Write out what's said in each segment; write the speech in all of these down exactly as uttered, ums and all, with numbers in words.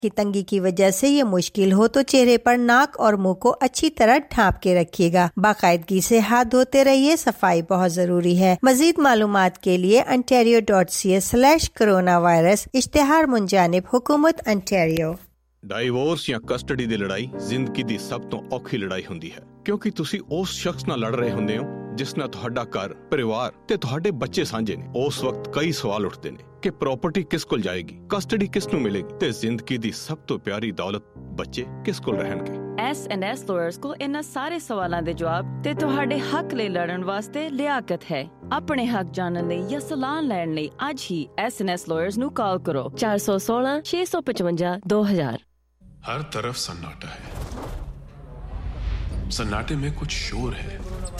کی تنگی کی وجہ سے یہ مشکل ہو تو چہرے پر ناک اور منہ کو اچھی طرح ڈھانپ کے رکھیے گا. باقاعدگی سے ہاتھ دھوتے رہیے. صفائی بہت ضروری ہے. مزید معلومات کے لیے Ontario dot C A slash corona virus. اشتہار منجانب حکومت انٹیریو. ਡਾਈਵੋਰਸ ਜਾਂ ਕਸਟਡੀ ਦੀ ਲੜਾਈ ਜ਼ਿੰਦਗੀ ਦੀ ਸਭ ਤੋਂ ਔਖੀ ਲੜਾਈ ਹੁੰਦੀ ਹੈ, ਕਿਉਂਕਿ ਤੁਸੀਂ ਉਸ ਸ਼ਖਸ ਨਾਲ ਲੜ ਰਹੇ ਹੁੰਦੇ ਹੋ ਜਿਸ ਨਾਲ ਤੁਹਾਡਾ ਘਰ, ਪਰਿਵਾਰ ਤੇ ਤੁਹਾਡੇ ਬੱਚੇ ਸਾਂਝੇ ਨੇ. ਉਸ ਵਕਤ ਕਈ ਸਵਾਲ ਉੱਠਦੇ ਨੇ ਕਿ ਪ੍ਰਾਪਰਟੀ ਕਿਸ ਕੋਲ ਜਾਏਗੀ, ਕਸਟਡੀ ਕਿਸ ਨੂੰ ਮਿਲੇਗੀ ਤੇ ਜ਼ਿੰਦਗੀ ਦੀ ਸਭ ਤੋਂ ਪਿਆਰੀ ਦੌਲਤ ਬੱਚੇ ਕਿਸ ਕੋਲ ਰਹਿਣਗੇ. ਐਸ ਐਂਡ ਐਸ ਲਾਇਰਸ ਕੋਲ ਇਹਨਾਂ ਸਾਰੇ ਸਵਾਲਾਂ ਦੇ ਜਵਾਬ ਤੇ ਤੁਹਾਡੇ ਹੱਕ ਲਈ ਲੜਨ ਵਾਸਤੇ ਲਿਆਕਤ ਹੈ. ਆਪਣੇ ਹੱਕ ਜਾਣਨ ਲਈ ਜਾਂ ਸਲਾਹ ਲੈਣ ਲਈ ਅੱਜ ਹੀ ਐਸ ਐਂਡ ਐਸ ਲਾਇਰਸ ਨੂੰ ਕਾਲ ਕਰੋ ਚਾਰ ਸੌ ਸੋਲਾਂ ਛੇ ਸੌ ਪਚਵੰਜਾ ਦੋ ਹਜ਼ਾਰ. हर तरफ सन्नाटा है. सन्नाटे में कुछ शोर है.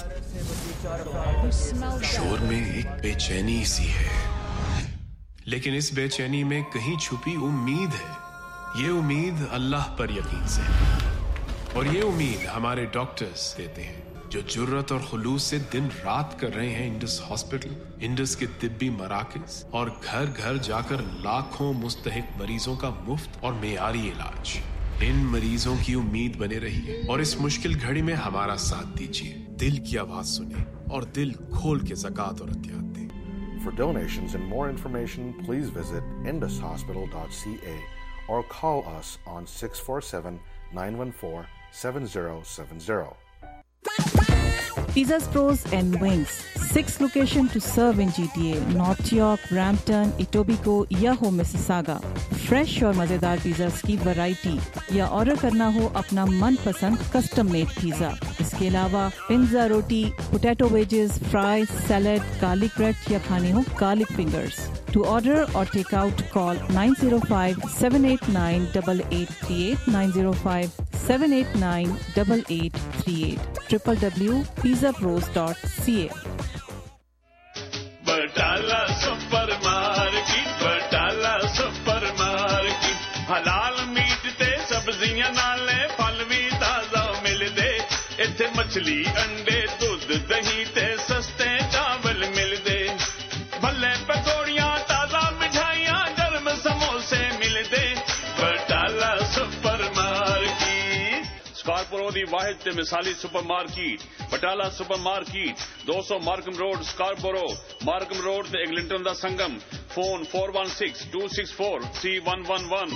शोर में एक बेचैनी सी है, लेकिन इस बेचैनी में कहीं छुपी उम्मीद है. ये उम्मीद अल्लाह पर यकीन से है, और ये उम्मीद हमारे डॉक्टर्स देते हैं जो जुर्रत और खुलूस से दिन रात कर रहे हैं इंडस हॉस्पिटल, इंडस के तिब्बी मराकज और घर घर जाकर लाखों मुस्तहिक मरीजों का मुफ्त और मेयारी इलाज. इन मरीजों की उम्मीद बने रहिए और इस मुश्किल घड़ी में हमारा साथ दीजिए. दिल की आवाज सुने और दिल खोल के ज़कात और अतियात दें. For donations and more information, please visit indus hospital dot c a or call us on six four seven nine one four seven zero seven zero. Pizzas Pros and Wings. Six locations to serve in G T A: North York, Brampton, Etobicoke या हो Mississauga. Fresh और मज़ेदार pizzas की variety या order करना हो अपना मनपसंद कस्टम मेड पिज़्ज़ा. इसके अलावा पिज़्ज़ा, रोटी, potato wedges, fry, salad, garlic bread या खाने हो garlic fingers. To order or take out, call nine zero five seven eight nine eight eight three eight, nine zero five seven eight nine eight eight three eight, w w w dot pizza pros dot c a. Batala super market, Batala super market. हलाल meat ते सब्जियां नाले फल भी ताजा मिलदे. इत्थे मछली, अंडे, दूध, दही ते सस्ते चावल मिलदे. भले पकौड़ियां, ताजा मिठाइयां, गर्म समोसे मिलदे. Batala super market. स्कारपोरो दी वाहिद ते मिसाली super market Batala super market, दो सौ Markham road, Scarborough. Markham road ते एग्लिंटन दा संगम. Phone four one six two six four three one one one.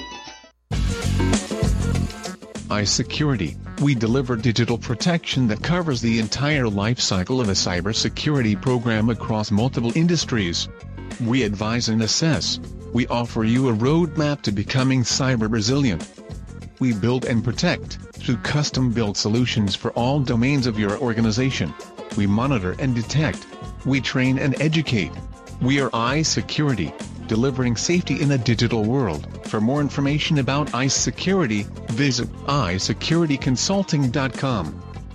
iSecurity. We deliver digital protection that covers the entire life cycle of a cybersecurity program across multiple industries. We advise and assess. We offer you a roadmap to becoming cyber resilient. We build and protect through custom-built solutions for all domains of your organization. We monitor and detect. We train and educate. We are iSecurity, delivering safety in a digital world. For more information about iSecurity, visit i security consulting dot com.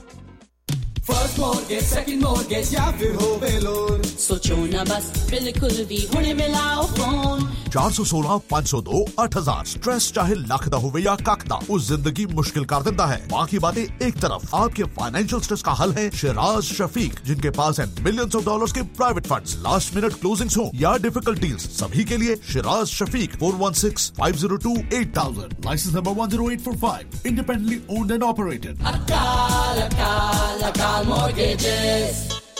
First mortgage, second mortgage या फिर हो Ballon, सोचो ना बस बिल्कुल भी होने मिलाओ फोन. चार सौ सोलह पाँच सौ दो आठ हजार. स्ट्रेस चाहे लख दा होवे या कख दा, उस जिंदगी मुश्किल कर देता है. बाकी बातें एक तरफ, आपके फाइनेंशियल स्ट्रेस का हल है शिराज शफीक, जिनके पास है मिलियंस ऑफ डॉलर्स के private funds. Last minute closings हो या डिफिकल्ट डील्स, सभी के लिए Shiraz Shafiq. four one six five zero two eight thousand. License number one zero eight four five. Independently owned and operated. Akal, akal, akal mortgages.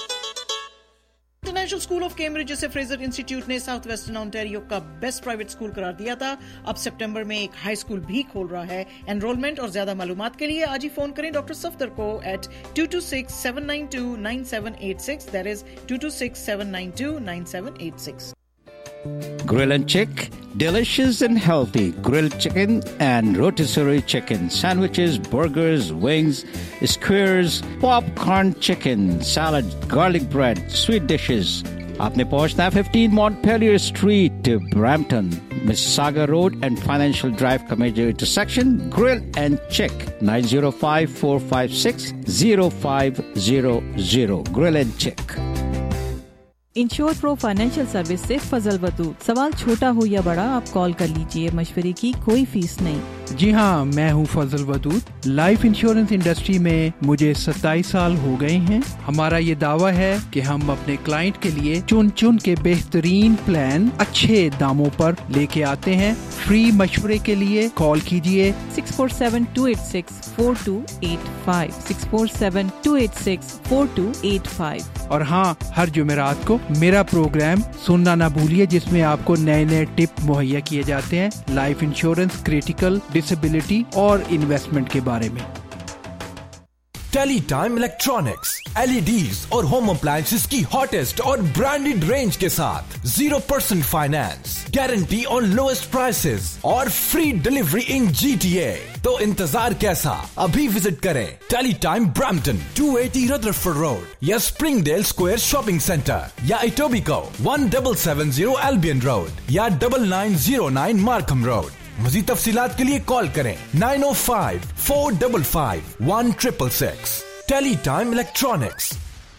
International school of Cambridge, जिसे Fraser institute ने south western Ontario का best private school करार दिया था, अब सितंबर में एक high school भी खोल रहा है. एनरोलमेंट और ज्यादा मालूमात के लिए आज ही फोन करें डॉक्टर सफदर को eight two two six seven nine two nine seven eight six. that is two two six seven nine two nine seven eight six. Grill and Chick, delicious and healthy grilled chicken and rotisserie chicken, sandwiches, burgers, wings, skewers, popcorn chicken, salad, garlic bread, sweet dishes. आपने पहुंचना है fifteen Montpelier Street, Brampton, Mississauga Road and Financial Drive का major intersection. Grill and Chick, nine zero five four five six zero five zero zero. Grill and Chick. Insure pro financial service से फजल वदूद. सवाल छोटा हो या बड़ा, आप call कर लीजिए. मशवरे की कोई फीस नहीं. जी हाँ, मैं हूँ Fazal Wadood. Life insurance industry में मुझे सत्ताईस साल हो गए हैं. हमारा ये दावा है कि हम अपने क्लाइंट के लिए चुन चुन के बेहतरीन प्लान अच्छे दामों पर लेके आते हैं. फ्री मशवरे के लिए कॉल कीजिए six four seven two eight six four two eight five six four seven two eight six four two eight five. और हाँ, हर जुमेरात को मेरा प्रोग्राम सुनना ना भूलिए जिसमें आपको नए नए टिप मुहैया किए जाते हैं लाइफ इंश्योरेंस, क्रिटिकल, डिसेबिलिटी और इन्वेस्टमेंट के बारे में। टेली टाइम इलेक्ट्रॉनिक्स, एलईडीज और होम अप्लायंसेस की हॉटेस्ट और ब्रांडेड रेंज के साथ जीरो परसेंट फाइनेंस, गारंटी और लोएस्ट प्राइसेस और फ्री डिलीवरी इन जीटीए। तो इंतजार कैसा, अभी विजिट करें teletime Brampton two eighty Rutherford road या स्प्रिंगडेल स्क्वायर शॉपिंग सेंटर या Etobicoke one double seven zero Albion road या double nine zero nine Markham road. मज़ीद तफसीलात के लिए कॉल करें nine O five four five five one triple six. Teletime electronics.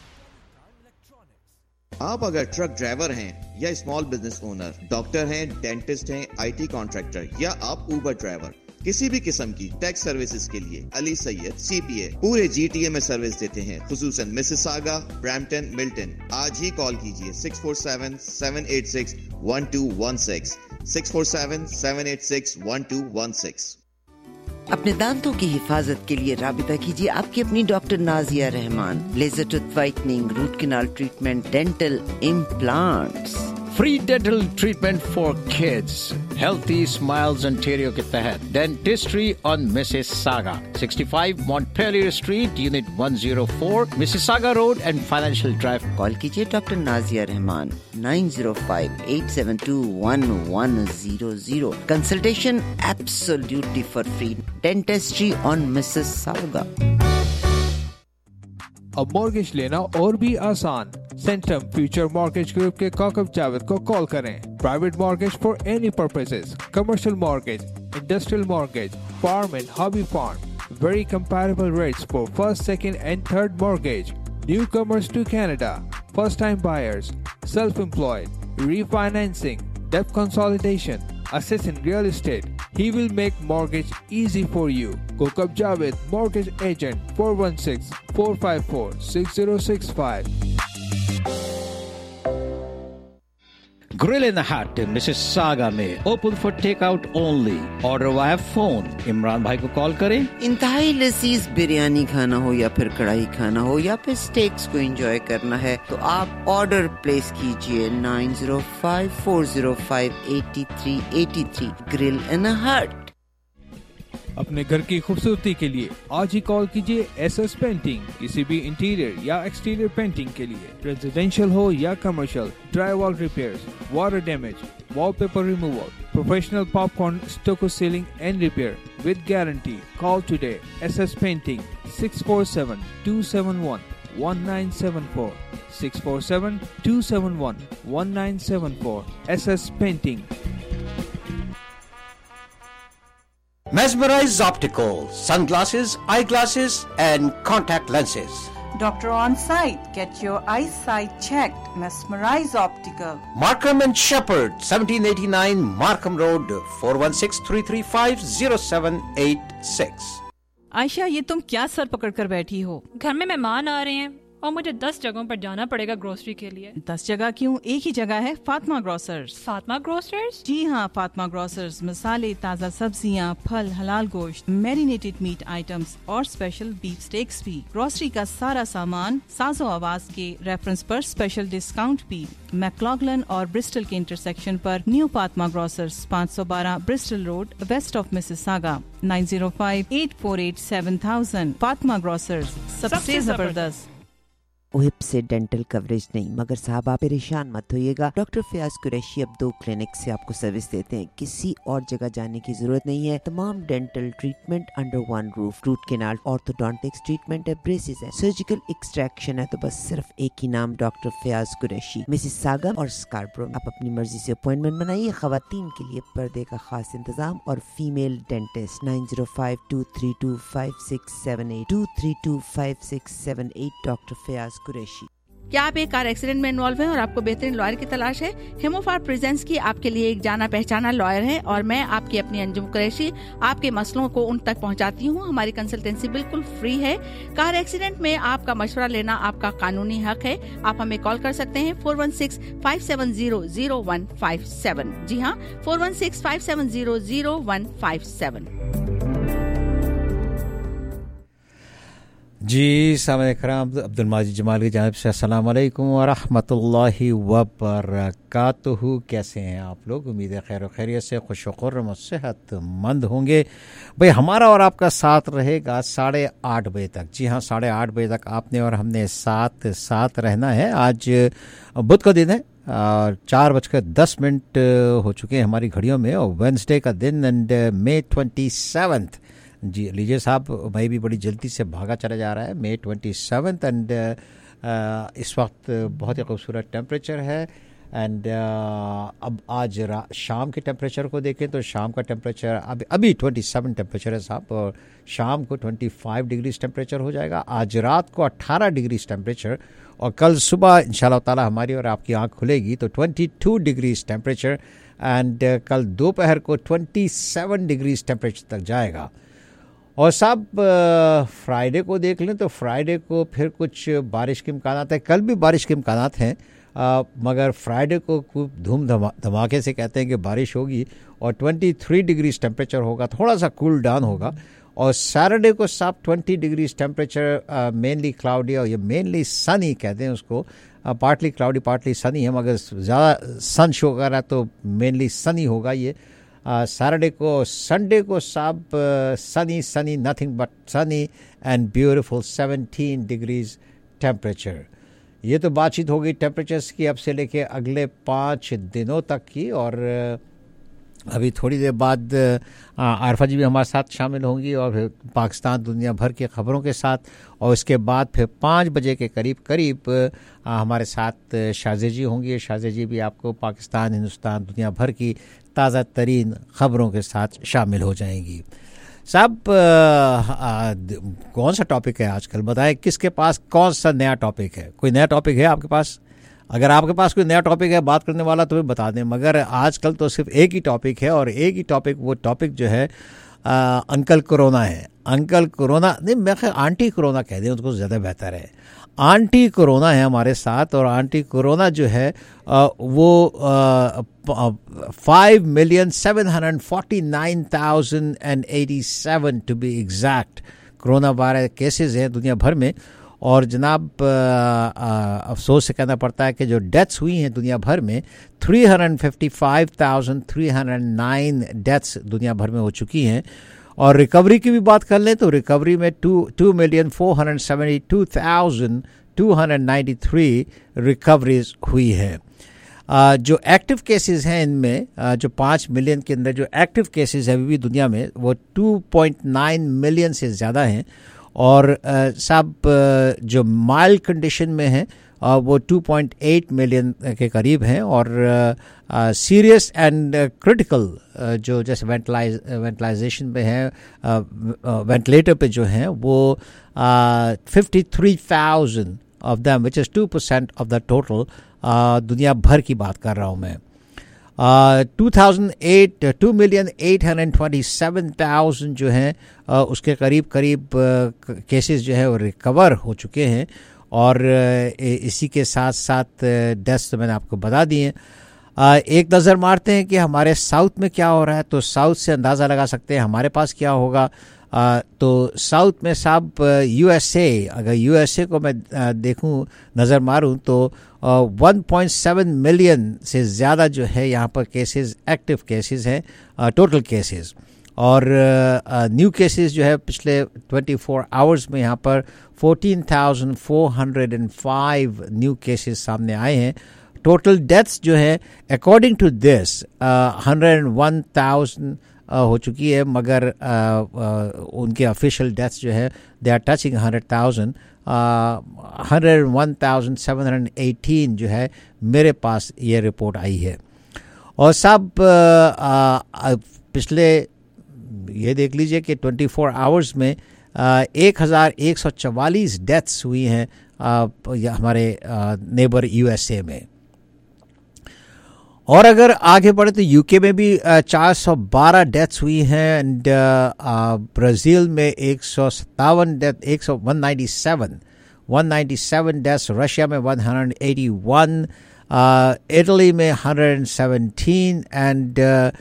आप अगर ट्रक ड्राइवर हैं या स्मॉल बिजनेस ओनर, डॉक्टर हैं, डेंटिस्ट हैं, आईटी कॉन्ट्रैक्टर या आप उबर ड्राइवर, किसी भी किस्म की टैक्स सर्विसेज के लिए अली सैयद सीपीए पूरे जीटीए में सर्विस देते हैं, खुसूसन मिसिसागा, ब्रैम्पटन, मिल्टन। आज ही कॉल कीजिए six four seven seven eight six one two one six six four seven seven eight six one two one six. अपने दांतों की हिफाजत के लिए राबिता कीजिए आपकी अपनी doctor Nazia Rahman. Laser tooth whitening, root canal treatment, dental implants, free dental treatment for kids, healthy smiles Ontario के तहत dentistry on Mississauga, sixty five Montpellier street, unit one zero four, Mississauga road and financial drive. Call कीजिए doctor Nazia Rahman nine zero five eight seven two one one zero zero. Consultation absolutely for free. Dentistry on Mississauga. अब mortgage लेना और भी आसान। Centum future mortgage group के काकब जावेद को call करें। Private mortgage for any purposes, commercial mortgage, industrial mortgage, farm and hobby farm, very comparable rates for first, second and third mortgage, newcomers to Canada, first time buyers, self employed, refinancing, debt consolidation, assessing real estate. He will make mortgage easy for you. Kokab Javed, mortgage agent, four one six, four five four, six zero six five. Grill in the Hut in Mississauga में open for takeout only. Order via phone. Imran भाई को call करें। इंतहाई लजीज बिरयानी खाना हो या फिर कढ़ाई खाना हो या फिर स्टेक्स को एंजॉय करना है तो आप ऑर्डर प्लेस कीजिए nine zero five four zero five eight three eight three. Grill in the hut. अपने घर की खूबसूरती के लिए आज ही कॉल कीजिए एसएस पेंटिंग। किसी भी इंटीरियर या एक्सटीरियर पेंटिंग के लिए, रेजिडेंशियल हो या commercial, drywall repairs, water damage, wallpaper removal, professional popcorn stucco ceiling and repair with guarantee. Call today SS painting six four seven two seven one one nine seven four six four seven two seven one one nine seven four. SS painting. Mesmerize Optical, sunglasses, eyeglasses and contact lenses. Doctor on site. Get your eyesight checked. Mesmerize Optical. Markham and Shepherd, seventeen eighty-nine Markham Road, four one six, three three five, zero seven eight six. Ayesha, ये तुम क्या sir पकड़ कर बैठी हो? घर में मेहमान आ रहे हैं और मुझे दस जगहों पर जाना पड़ेगा ग्रोसरी के लिए। दस जगह क्यों? एक ही जगह है, फातिमा ग्रोसर्स। फातिमा ग्रोसर्स? जी हाँ, फातिमा ग्रोसर्स मसाले, ताज़ा सब्जियाँ, फल, हलाल गोश्त, मैरिनेटेड मीट आइटम्स और स्पेशल बीफ स्टेक्स भी। ग्रोसरी का सारा सामान साजो आवाज के रेफरेंस पर स्पेशल डिस्काउंट भी। मैक्लॉगलन और ब्रिस्टल के इंटरसेक्शन पर न्यू फातिमा ग्रोसर्स, पाँच सौ बारह Bristol road, west of Mississauga, nine zero five eight four eight seven thousand. Fatima grocers, सबसे जबरदस्त। हिप से डेंटल कवरेज नहीं, मगर साहब आप परेशान मत होइएगा। डॉक्टर फयाज कुरैशी अब दो क्लिनिक से आपको सर्विस देते हैं, किसी और जगह जाने की जरूरत नहीं है। तमाम dental treatment under one roof, root canal, orthodontics treatment है, ब्रेसेस है, सर्जिकल एक्सट्रैक्शन है, तो बस सिर्फ एक ही नाम, डॉक्टर फयाज कुरैशी, मिसिसागा और स्कार्बरो। आप अपनी मर्जी से अपॉइंटमेंट बनाइए। खवातीन के लिए पर्दे का खास इंतजाम और female dentist nine zero five two three two five six seven eight two three two five six seven eight. Doctor Fayaz Qureshi. क्या आप एक कार एक्सीडेंट में इन्वॉल्व हैं और आपको बेहतरीन लॉयर की तलाश है? हिमोफार प्रेजेंस की आपके लिए एक जाना पहचाना लॉयर है और मैं आपकी अपनी अंजुम कुरैशी आपके मसलों को उन तक पहुंचाती हूं। हमारी कंसल्टेंसी बिल्कुल फ्री है। कार एक्सीडेंट में आपका मशवरा लेना आपका कानूनी हक है। आप हमें कॉल कर सकते हैं four one six five seven zero zero one five seven. जी हाँ, four one six five seven zero zero one five seven. जी सामने कराम, अब्दुल माजिद जमाल की जानिब से अस्सलाम वालेकुम व रहमतुल्लाहि व बरकातुहू। कैसे हैं आप लोग? उम्मीद है खैर खैरियत से, खुश खुर्रम सेहतमंद होंगे। भाई हमारा और आपका साथ रहेगा साढ़े आठ बजे तक। जी हाँ, साढ़े आठ बजे तक आपने और हमने साथ साथ रहना है। आज बुध का दिन है, चार बजकर दस मिनट हो चुके हैं हमारी घड़ियों में, और वेडनेसडे का दिन एंड मे ट्वेंटी सेवन्थ। जी लीजिए साहब, मैं भी बड़ी जल्दी से भागा चला जा रहा है। मे ट्वेंटी सेवन्थ एंड इस वक्त बहुत ही खूबसूरत टेम्परेचर है। एंड uh, अब आज शाम के टेम्परेचर को देखें तो शाम का टेम्परेचर अभी अभी ट्वेंटी सेवन टेम्परेचर है साहब, और शाम को ट्वेंटी फाइव डिग्रीज टेम्परेचर हो जाएगा। आज रात को अट्ठारह डिग्रीज टेम्परेचर, और कल सुबह इंशाल्लाह ताला हमारी और आपकी आंख खुलेगी तो twenty two degrees temperature, and uh, कल दोपहर को ट्वेंटी सेवन डिग्रीज टेम्परेचर तक जाएगा। और साहब फ्राइडे को देख लें तो फ्राइडे को फिर कुछ बारिश के इम्कानात है। कल भी बारिश के इम्कानात हैं, आ, मगर फ्राइडे को खूब धूम धमा धमाके से कहते हैं कि बारिश होगी, और तेईस डिग्रीज टेम्परेचर होगा, थोड़ा सा कूल डाउन होगा। और सैटरडे को साहब twenty degrees temperature, mainly cloudy, और ये मेनली सनी कहते हैं उसको, पार्टली क्लाउडी पार्टली सनी है, मगर ज़्यादा सन शो कर रहा है तो मेनली सनी होगा ये सैटरडे uh, को। संडे को साहब sunny sunny nothing but sunny and beautiful seventeen degrees temperature. ये तो बातचीत हो गई टेम्परेचर्स की अब से लेके अगले पाँच दिनों तक की। और uh, अभी थोड़ी देर बाद आरफा जी भी हमारे साथ शामिल होंगी, और फिर पाकिस्तान दुनिया भर की ख़बरों के साथ, और उसके बाद फिर पाँच बजे के करीब करीब हमारे साथ शाज़े जी होंगी। शाज़े जी भी आपको पाकिस्तान, हिंदुस्तान, दुनिया भर की ताज़ा तरीन ख़बरों के साथ शामिल हो जाएंगी। साहब कौन सा टॉपिक है आजकल, बताएं किसके पास कौन सा नया टॉपिक है? कोई नया टॉपिक है आपके पास? अगर आपके पास कोई नया टॉपिक है बात करने वाला तो भी बता दें, मगर आजकल तो सिर्फ एक ही टॉपिक है, और एक ही टॉपिक, वो टॉपिक जो है आ, अंकल कोरोना है। अंकल कोरोना नहीं, मैं ख्याल आंटी कोरोना कह दें उसको ज़्यादा बेहतर है। आंटी कोरोना है हमारे साथ, और आंटी कोरोना जो है आ, वो five million seven hundred forty nine thousand and eighty seven to be exact corona virus cases हैं दुनिया भर में। और जनाब अफसोस से कहना पड़ता है कि जो डेथ्स हुई हैं दुनिया भर में, three hundred fifty five thousand three hundred nine deaths दुनिया भर में हो चुकी हैं। और रिकवरी की भी बात कर लें तो रिकवरी में two two million four hundred seventy two thousand two hundred ninety three recoveries हुई है। Uh, जो एक्टिव केसेस हैं इनमें, uh, जो पाँच मिलियन के अंदर जो एक्टिव केसेस है अभी भी दुनिया में, वो टू पॉइंट नाइन मिलियन से ज़्यादा हैं। और uh, सब uh, जो माइल्ड कंडीशन में हैं uh, वो टू पॉइंट एट मिलियन के करीब हैं। और सीरियस एंड क्रिटिकल जो जैसे वेंटिलाइज वेंटिलाइजेशन पे हैं, वेंटिलेटर पे जो हैं, वो fifty three thousand of them which is two percent of the total. दुनिया भर की बात कर रहा हूँ मैं। Two thousand eight two million eight hundred twenty seven thousand जो हैं uh, उसके करीब करीब केसेस uh, जो है वो रिकवर हो चुके हैं। और uh, इसी के साथ साथ डेथ्स uh, तो मैंने आपको बता दिए। uh, एक नज़र मारते हैं कि हमारे साउथ में क्या हो रहा है, तो साउथ से अंदाज़ा लगा सकते हैं हमारे पास क्या होगा। Uh, तो साउथ में साहब यूएसए, अगर यूएसए को मैं uh, देखूं, नज़र मारूं तो वन पॉइंट सेवन मिलियन से ज़्यादा जो है यहाँ पर केसेस, एक्टिव केसेस हैं, टोटल केसेस। और न्यू uh, केसेस जो है पिछले ट्वेंटी फोर आवर्स में यहाँ पर fourteen thousand four hundred five new cases सामने आए हैं। टोटल डेथ्स जो है according to this hundred one thousand हो चुकी है, मगर आ, आ, उनके ऑफिशियल डेथ्स जो है they are touching hundred thousand. Hundred one thousand seven hundred eighteen जो है मेरे पास ये रिपोर्ट आई है। और साहब पिछले ये देख लीजिए कि ट्वेंटी फोर आवर्स में एक हज़ार एक सौ चवालीस डेथ्स हुई हैं हमारे नेबर यूएसए में। और अगर आगे बढ़े तो यूके में भी चार सौ बारह डेथ्स हुई हैं एंड ब्राज़ील में एक सौ सत्तावन डेथ एक सौ one ninety seven one ninety seven deaths, Russia में one hundred eighty one, Italy में वन हंड्रेड सेवनटीन एंड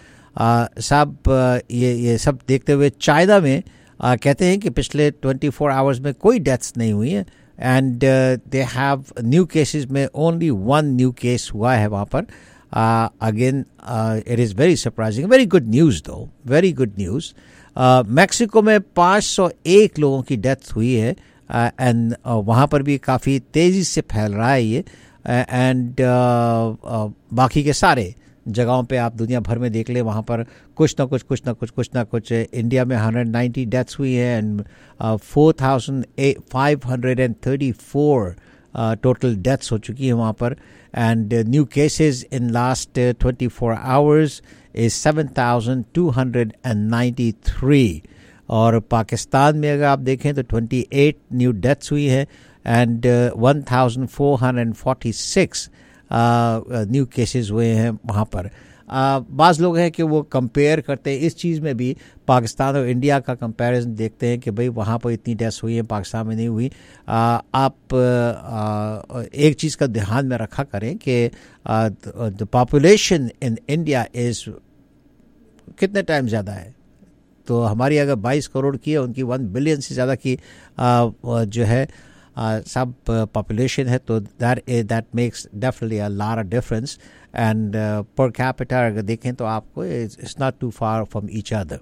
सब ये ये सब देखते हुए चाइना में uh, कहते हैं कि पिछले ट्वेंटी फोर आवर्स में कोई डेथ्स नहीं हुई है and they have new cases में ओनली वन न्यू केस हुआ है वहाँ पर। Again it is very surprising, very good news though, very good news. Mexico में पाँच सौ एक लोगों की डेथ हुई है एंड uh, uh, वहाँ पर भी काफ़ी तेज़ी से फैल रहा है ये एंड uh, uh, बाकी के सारे जगहों पे आप दुनिया भर में देख ले वहाँ पर कुछ ना कुछ कुछ ना कुछ कुछ ना कुछ। इंडिया में वन हंड्रेड नाइन्टी डेथ्स हुई है and four thousand five hundred and thirty four total deaths हो चुकी है वहाँ पर and new cases in last twenty four hours is seven thousand two hundred and ninety three. और पाकिस्तान में अगर आप देखें तो ट्वेंटी एट न्यू डेथ्स हुई है and one thousand four hundred forty six new cases हुए हैं वहाँ पर। uh, बाज़ लोग हैं कि वो कंपेयर करते हैं इस चीज़ में भी, पाकिस्तान और इंडिया का कंपैरिजन देखते हैं कि भाई वहाँ पर इतनी डेथ्स हुई हैं पाकिस्तान में नहीं हुई। uh, आप uh, एक चीज़ का ध्यान में रखा करें कि the population in India is कितने टाइम ज़्यादा है, तो हमारी अगर बाईस करोड़ की है, उनकी वन बिलियन से ज़्यादा की uh, जो है सब पॉपुलेशन है, तो that that makes definitely a lot of difference and per capita अगर देखें तो आपको it's not too far from each other.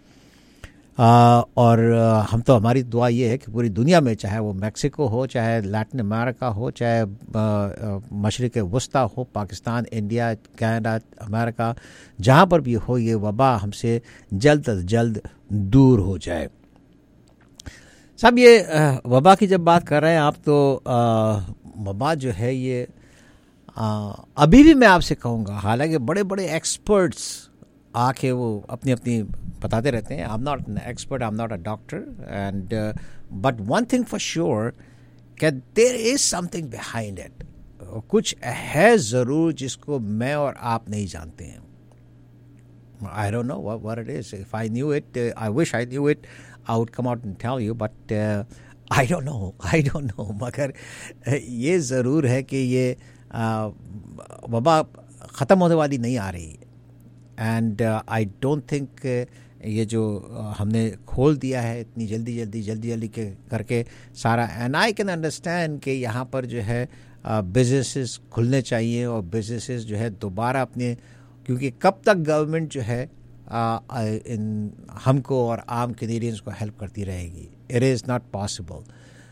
और uh, हम तो हमारी दुआ ये है कि पूरी दुनिया में, चाहे वो मैक्सिको हो, चाहे लैटिन अमेरिका हो, चाहे uh, मशरिक़ वस्ता हो, पाकिस्तान, इंडिया, कनाडा, अमेरिका, जहाँ पर भी हो, ये वबा हमसे जल्द अज जल्द दूर हो जाए। सब ये वबा की जब बात कर रहे हैं आप, तो वबा जो है ये आ, अभी भी मैं आपसे कहूँगा, हालांकि बड़े बड़े एक्सपर्ट्स आके वो अपनी अपनी बताते रहते हैं, I am not an expert, I am not a doctor and but one thing for sure कि there is something behind it, कुछ है ज़रूर जिसको मैं और आप नहीं जानते हैं। I don't know what it is, if I knew it I wish I knew it I would come out and tell you, but uh, I don't know, I don't know. मगर ये ज़रूर है कि ये वबा ख़त्म होने वाली नहीं आ रही एंड आई डोंट थिंक ये जो हमने खोल दिया है इतनी जल्दी जल्दी जल्दी जल्दी के करके सारा, एंड आई कैन अंडरस्टैंड कि यहाँ पर जो है बिजनेसेस खुलने चाहिए और बिजनेसेस जो है दोबारा अपने, क्योंकि कब तक गवर्नमेंट जो है Uh, इन हमको और आम कैनेडियंस को हेल्प करती रहेगी, इट इज़ नॉट पॉसिबल।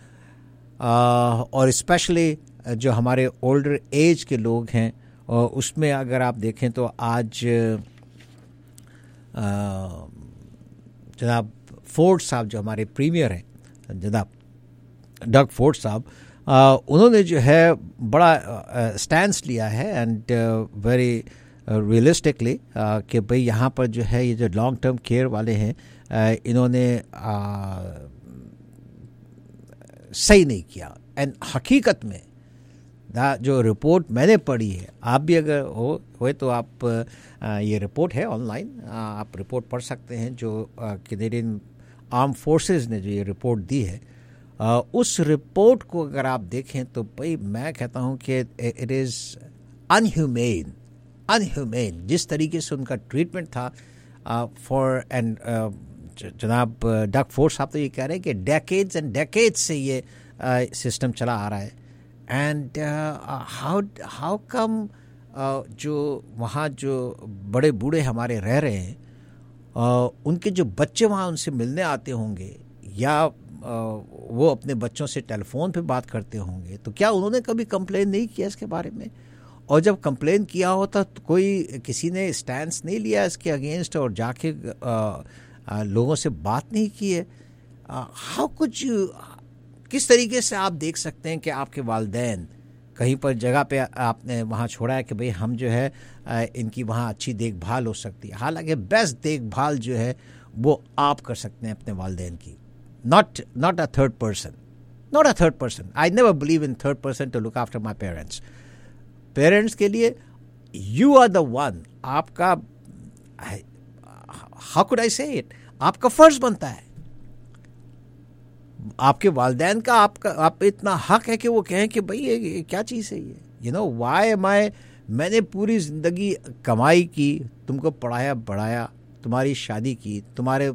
और स्पेशली जो हमारे ओल्डर एज के लोग हैं, और उसमें अगर आप देखें तो आज uh, जनाब फोर्ड साहब जो हमारे प्रीमियर हैं, जनाब डग फोर्ड साहब, uh, उन्होंने जो है बड़ा स्टैंड uh, लिया है and very realistically uh, uh, कि भाई यहाँ पर जो है ये जो लॉन्ग टर्म केयर वाले हैं, uh, इन्होंने uh, सही नहीं किया। एंड हकीकत में जो रिपोर्ट मैंने पढ़ी है, आप भी अगर हो हुए तो आप uh, ये रिपोर्ट है ऑनलाइन, uh, आप रिपोर्ट पढ़ सकते हैं जो कैनेडियन आर्म फोर्सेस ने जो ये रिपोर्ट दी है। uh, उस रिपोर्ट को अगर आप देखें तो भाई मैं कहता हूँ कि इट इज़ अनह्यूमेन, अनह्यूमेन जिस तरीके से उनका ट्रीटमेंट था फॉर एंड जनाब डग फोर्ड साहब तो ये कह रहे हैं कि डेकेड्स एंड डेकेड्स से ये सिस्टम uh, चला आ रहा है एंड हाउ हाउ कम जो वहाँ जो बड़े बूढ़े हमारे रह रहे हैं, uh, उनके जो बच्चे वहाँ उनसे मिलने आते होंगे या uh, वो अपने बच्चों से टेलीफोन पे बात करते होंगे, तो क्या उन्होंने कभी कंप्लेन नहीं किया इसके बारे में? और जब कंप्लेन किया होता तो कोई किसी ने स्टैंड नहीं लिया इसके अगेंस्ट और जाके आ, आ, लोगों से बात नहीं की है? हाउ कुछ किस तरीके से आप देख सकते हैं कि आपके वालिदैन कहीं पर जगह पे आपने वहाँ छोड़ा है कि भाई हम जो है आ, इनकी वहाँ अच्छी देखभाल हो सकती है, हालांकि बेस्ट देखभाल जो है वो आप कर सकते हैं अपने वालिदैन की, not not a third person, not a third person. I never believe in third person to look after my parents. Parents کے لیے you are the one. آپ کا how could I say it? آپ کا فرض بنتا ہے. آپ کے والدین کا آپ کا آپ پہ اتنا حق ہے کہ وہ کہیں کہ بھائی یہ کیا چیز ہے یہ. You know why am I میں نے پوری زندگی کمائی کی, تم کو پڑھایا بڑھایا, تمہاری شادی کی, تمہارے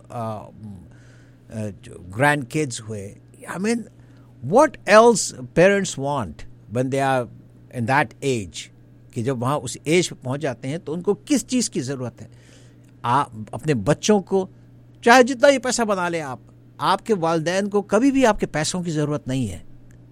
گرینڈ کڈز ہوئے. I mean, what else parents want when they are in that age? کہ جب وہاں اس ایج پہ پہنچ جاتے ہیں تو ان کو کس چیز کی ضرورت ہے؟ آپ اپنے بچوں کو چاہے جتنا ہی پیسہ بنا لیں آپ, آپ کے والدین کو کبھی بھی آپ کے پیسوں کی ضرورت نہیں ہے.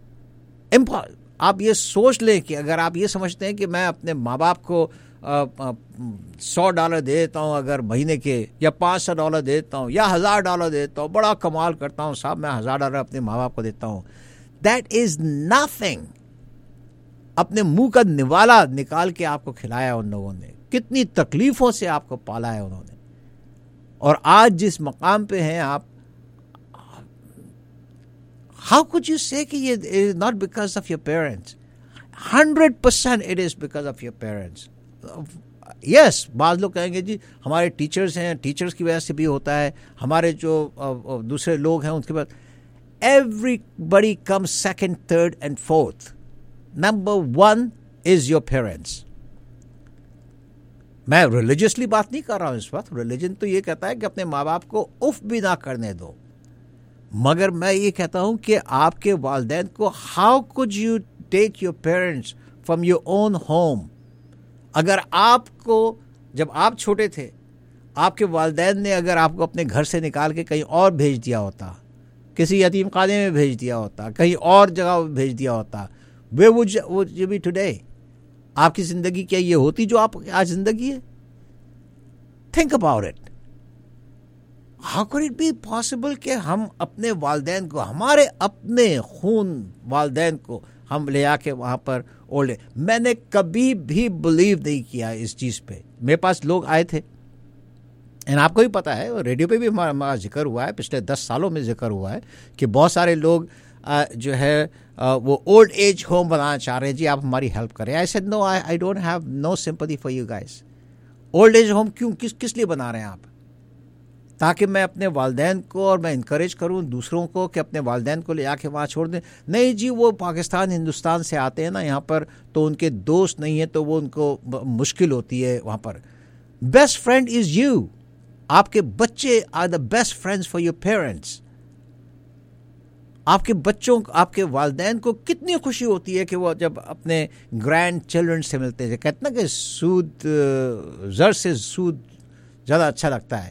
آپ یہ سوچ لیں کہ اگر آپ یہ سمجھتے ہیں کہ میں اپنے ماں باپ کو سو ڈالر دے دیتا ہوں اگر مہینے کے, یا پانچ سو ڈالر دے دیتا ہوں, یا ہزار ڈالر دے دیتا ہوں, بڑا کمال کرتا ہوں صاحب میں ہزار ڈالر اپنے ماں باپ کو دیتا ہوں. That is nothing. اپنے منہ کا نوالا نکال کے آپ کو کھلایا ان لوگوں نے, کتنی تکلیفوں سے آپ کو پالا ہے انہوں نے, اور آج جس مقام پہ ہیں آپ, how could you say کہ یہ is not because of your parents? Hundred percent it is because of your parents. Yes, بعض لوگ کہیں گے جی ہمارے ٹیچرز ہیں, ٹیچرز کی وجہ سے بھی ہوتا ہے, ہمارے جو دوسرے لوگ ہیں ان کے بعد. Everybody comes second, third and fourth. Number one is your parents. میں ریلیجیسلی بات نہیں کر رہا ہوں اس وقت. ریلیجن تو یہ کہتا ہے کہ اپنے ماں باپ کو اف بھی نہ کرنے دو, مگر میں یہ کہتا ہوں کہ آپ کے والدین کو how could you take your parents from your own home. اگر آپ کو جب آپ چھوٹے تھے آپ کے والدین نے اگر آپ کو اپنے گھر سے نکال کے کہیں اور بھیج دیا ہوتا, کسی یتیم خانے میں بھیج دیا ہوتا, کہیں اور جگہ بھیج دیا ہوتا, where would you be today? آپ کی زندگی کیا یہ ہوتی جو آپ آج زندگی ہے؟ Think about it. How could it be possible کہ ہم اپنے والدین کو, ہمارے اپنے خون والدین کو ہم لے آ کے وہاں پر اولڈ. میں نے کبھی بھی بلیو نہیں کیا اس چیز پہ. میرے پاس لوگ آئے تھے, اینڈ آپ کو بھی پتا ہے ریڈیو پہ بھی ہمارا ذکر ہوا ہے, پچھلے دس سالوں میں ذکر ہوا ہے کہ بہت سارے لوگ جو ہے وہ اولڈ ایج ہوم بنانا چاہ رہے ہیں, جی آپ ہماری ہیلپ کریں. I said no, I don't have no sympathy for you guys. Old age home کیوں, کس کس لیے بنا رہے ہیں آپ؟ تاکہ میں اپنے والدین کو اور میں انکریج کروں دوسروں کو کہ اپنے والدین کو لے آ کے وہاں چھوڑ دیں. نہیں جی, وہ پاکستان ہندوستان سے آتے ہیں نا یہاں پر, تو ان کے دوست نہیں ہیں تو وہ ان کو مشکل ہوتی ہے وہاں پر. Best friend is you. آپ کے بچے are the best friends for your parents. آپ کے بچوں, آپ کے والدین کو کتنی خوشی ہوتی ہے کہ وہ جب اپنے گرینڈ چلڈرن سے ملتے ہیں. کہتے ہیں کہ سود, زر سے سود زیادہ اچھا لگتا ہے,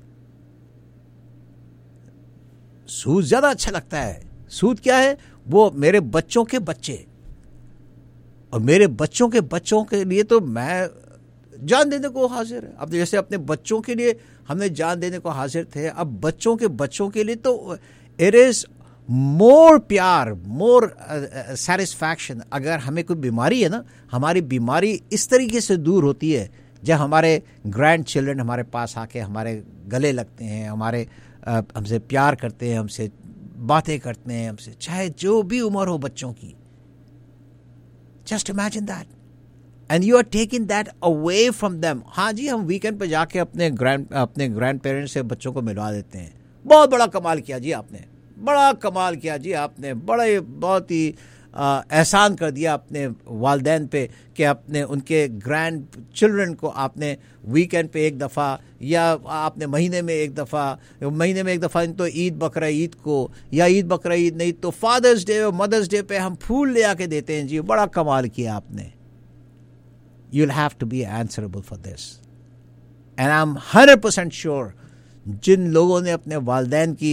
سود زیادہ اچھا لگتا ہے. سود کیا ہے؟ وہ میرے بچوں کے بچے, اور میرے بچوں کے بچوں کے لیے تو میں جان دینے کو حاضر ہے. اب جیسے اپنے بچوں کے لیے ہم نے جان دینے کو حاضر تھے, اب بچوں کے بچوں کے لیے تو اٹ از مور پیار, مور سیٹسفیکشن. اگر ہمیں کوئی بیماری ہے نا, ہماری بیماری اس طریقے سے دور ہوتی ہے جب ہمارے گرینڈ چلڈرن ہمارے پاس آ کے ہمارے گلے لگتے ہیں, ہمارے ہم سے پیار کرتے ہیں, ہم سے باتیں کرتے ہیں, ہم سے چاہے جو بھی عمر ہو بچوں کی. Just imagine that, and you are taking that away from them. ہاں جی, ہم ویکینڈ پہ جا کے اپنے گرینڈ اپنے گرینڈ پیرنٹس سے بچوں کو ملوا دیتے ہیں. بہت بڑا کمال کیا جی آپ نے, بڑا کمال کیا جی آپ نے, بڑے بہت ہی احسان کر دیا اپنے والدین پہ کہ اپنے ان کے گرینڈ چلڈرن کو آپ نے ویکینڈ پہ ایک دفعہ, یا آپ نے مہینے میں ایک دفعہ, مہینے میں ایک دفعہ تو عید بقرہ عید کو, یا عید بقرہ عید نہیں تو فادرز ڈے اور مدرز ڈے پہ ہم پھول لے آ کے دیتے ہیں. جی بڑا کمال کیا آپ نے. You will have to be answerable for this, and I am hundred percent sure جن لوگوں نے اپنے والدین کی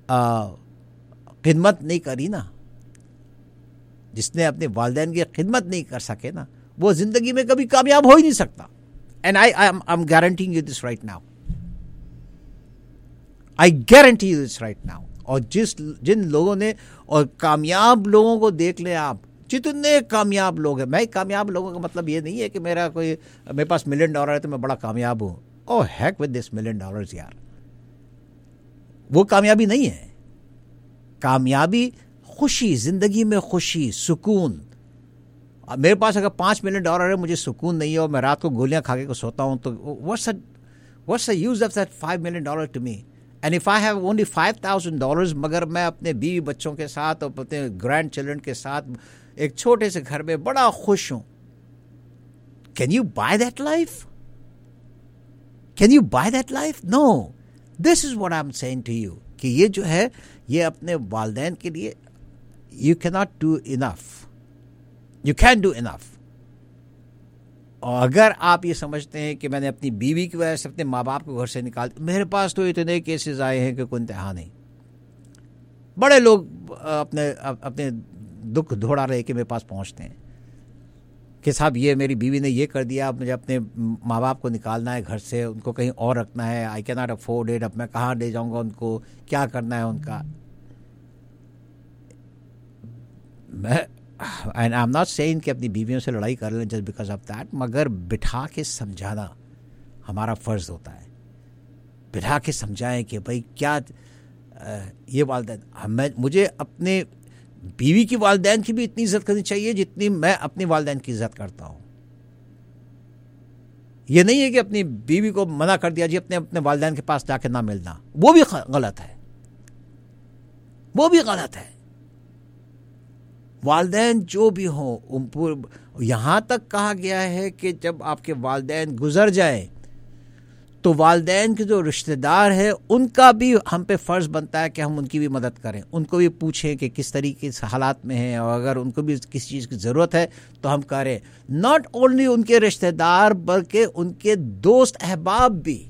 خدمت نہیں کری نا, جس نے اپنے والدین کی خدمت نہیں کر سکے نا, وہ زندگی میں کبھی کامیاب ہو ہی نہیں سکتا. And I I am guaranteeing you this right now, I guarantee you this right now. اور جس جن لوگوں نے, اور کامیاب لوگوں کو دیکھ لیں آپ, جتنے کامیاب لوگ ہیں, میں کامیاب لوگوں کا مطلب یہ نہیں ہے کہ میرا کوئی, میرے پاس ملین ڈالر ہے تو میں بڑا کامیاب ہوں. Oh heck with this million dollars یار, وہ کامیابی نہیں ہے. کامیابی خوشی, زندگی میں خوشی, سکون. میرے پاس اگر پانچ ملین ڈالر ہے, مجھے سکون نہیں ہے اور میں رات کو گولیاں کھا کے سوتا ہوں, تو what's what's the use of that five million dollars to me? And if I have only five thousand dollars, مگر میں اپنے بیوی بچوں کے ساتھ اور اپنے گرینڈ چلڈرن کے ساتھ ایک چھوٹے سے گھر میں بڑا خوش ہوں, can you buy that life? Can you buy that life? No. This is what I'm saying to you, کہ یہ جو ہے یہ اپنے والدین کے لیے you cannot do enough. You can't do enough. اور اگر آپ یہ سمجھتے ہیں کہ میں نے اپنی بیوی کی وجہ سے اپنے ماں باپ کو گھر سے نکال, میرے پاس تو اتنے کیسز آئے ہیں کہ کوئی انتہا نہیں. بڑے لوگ اپنے اپنے دکھ دھوڑا رہے کہ میرے پاس پہنچتے ہیں کہ صاحب یہ میری بیوی نے یہ کر دیا, اب مجھے اپنے ماں باپ کو نکالنا ہے گھر سے, ان کو کہیں اور رکھنا ہے, I can not afford it, اب میں کہاں لے جاؤں گا ان کو, کیا کرنا ہے ان کا. میں and I am not saying کہ اپنی بیویوں سے لڑائی کر لیں جسٹ بیکاز آف دیٹ, مگر بٹھا کے سمجھانا ہمارا فرض ہوتا ہے. بٹھا کے سمجھائیں کہ بھائی کیا یہ والدین, ہمیں مجھے اپنے بیوی کی والدین کی بھی اتنی عزت کرنی چاہیے جتنی میں اپنی والدین کی عزت کرتا ہوں. یہ نہیں ہے کہ اپنی بیوی کو منع کر دیا جی اپنے اپنے والدین کے پاس جا کے نہ ملنا, وہ بھی غلط ہے, وہ بھی غلط ہے. والدین جو بھی ہوں, یہاں تک کہا گیا ہے کہ جب آپ کے والدین گزر جائیں تو والدین کے جو رشتہ دار ہیں ان کا بھی ہم پہ فرض بنتا ہے کہ ہم ان کی بھی مدد کریں, ان کو بھی پوچھیں کہ کس طریقے سے حالات میں ہیں, اور اگر ان کو بھی کسی چیز کی ضرورت ہے تو ہم کریں. ناٹ اونلی ان کے رشتہ دار بلکہ ان کے دوست احباب بھی.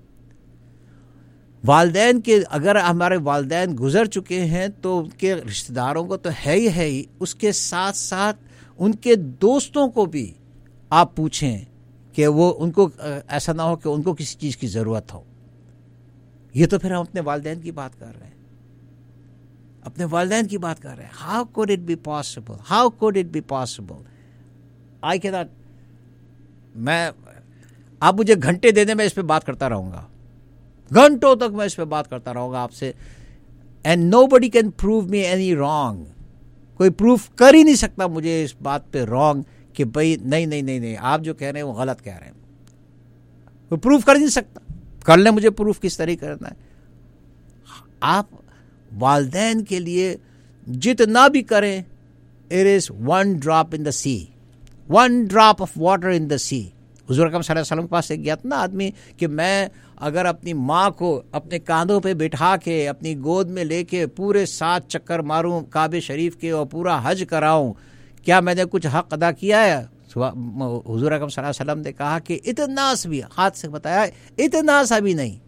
والدین کے اگر ہمارے والدین گزر چکے ہیں تو ان کے رشتہ داروں کو تو ہے ہی ہے ہی, اس کے ساتھ ساتھ ان کے دوستوں کو بھی آپ پوچھیں کہ وہ ان کو ایسا نہ ہو کہ ان کو کسی چیز کی ضرورت ہو. یہ تو پھر ہم اپنے والدین کی بات کر رہے ہیں, اپنے والدین کی بات کر رہے ہیں. How could it be possible, how could it be possible. I can not, میں آپ مجھے گھنٹے دے دیں میں اس پہ بات کرتا رہوں گا, گھنٹوں تک میں اس پہ بات کرتا رہوں گا آپ سے. And nobody can prove me any wrong, کوئی پروف کر ہی نہیں سکتا مجھے اس بات پہ رانگ کہ بھائی نہیں نہیں نہیں نہیں آپ جو کہہ رہے ہیں وہ غلط کہہ رہے ہیں. کوئی پروف کر ہی نہیں سکتا. کر لیں مجھے پروف کس طریقے کرنا ہے. آپ والدین کے لیے جتنا بھی کریں, it is one drop in the sea, one drop of water in the sea. حضور اکرم صلی اللہ علیہ وسلم کے پاس ایک گیا تھا نا آدمی کہ میں اگر اپنی ماں کو اپنے کاندھوں پہ بٹھا کے اپنی گود میں لے کے پورے سات چکر ماروں کعبہ شریف کے اور پورا حج کراؤں, کیا میں نے کچھ حق ادا کیا ہے؟ حضور اکرم صلی اللہ علیہ وسلم نے کہا کہ اتنا سا بھی, ہاتھ سے بتایا اتنا سا بھی نہیں,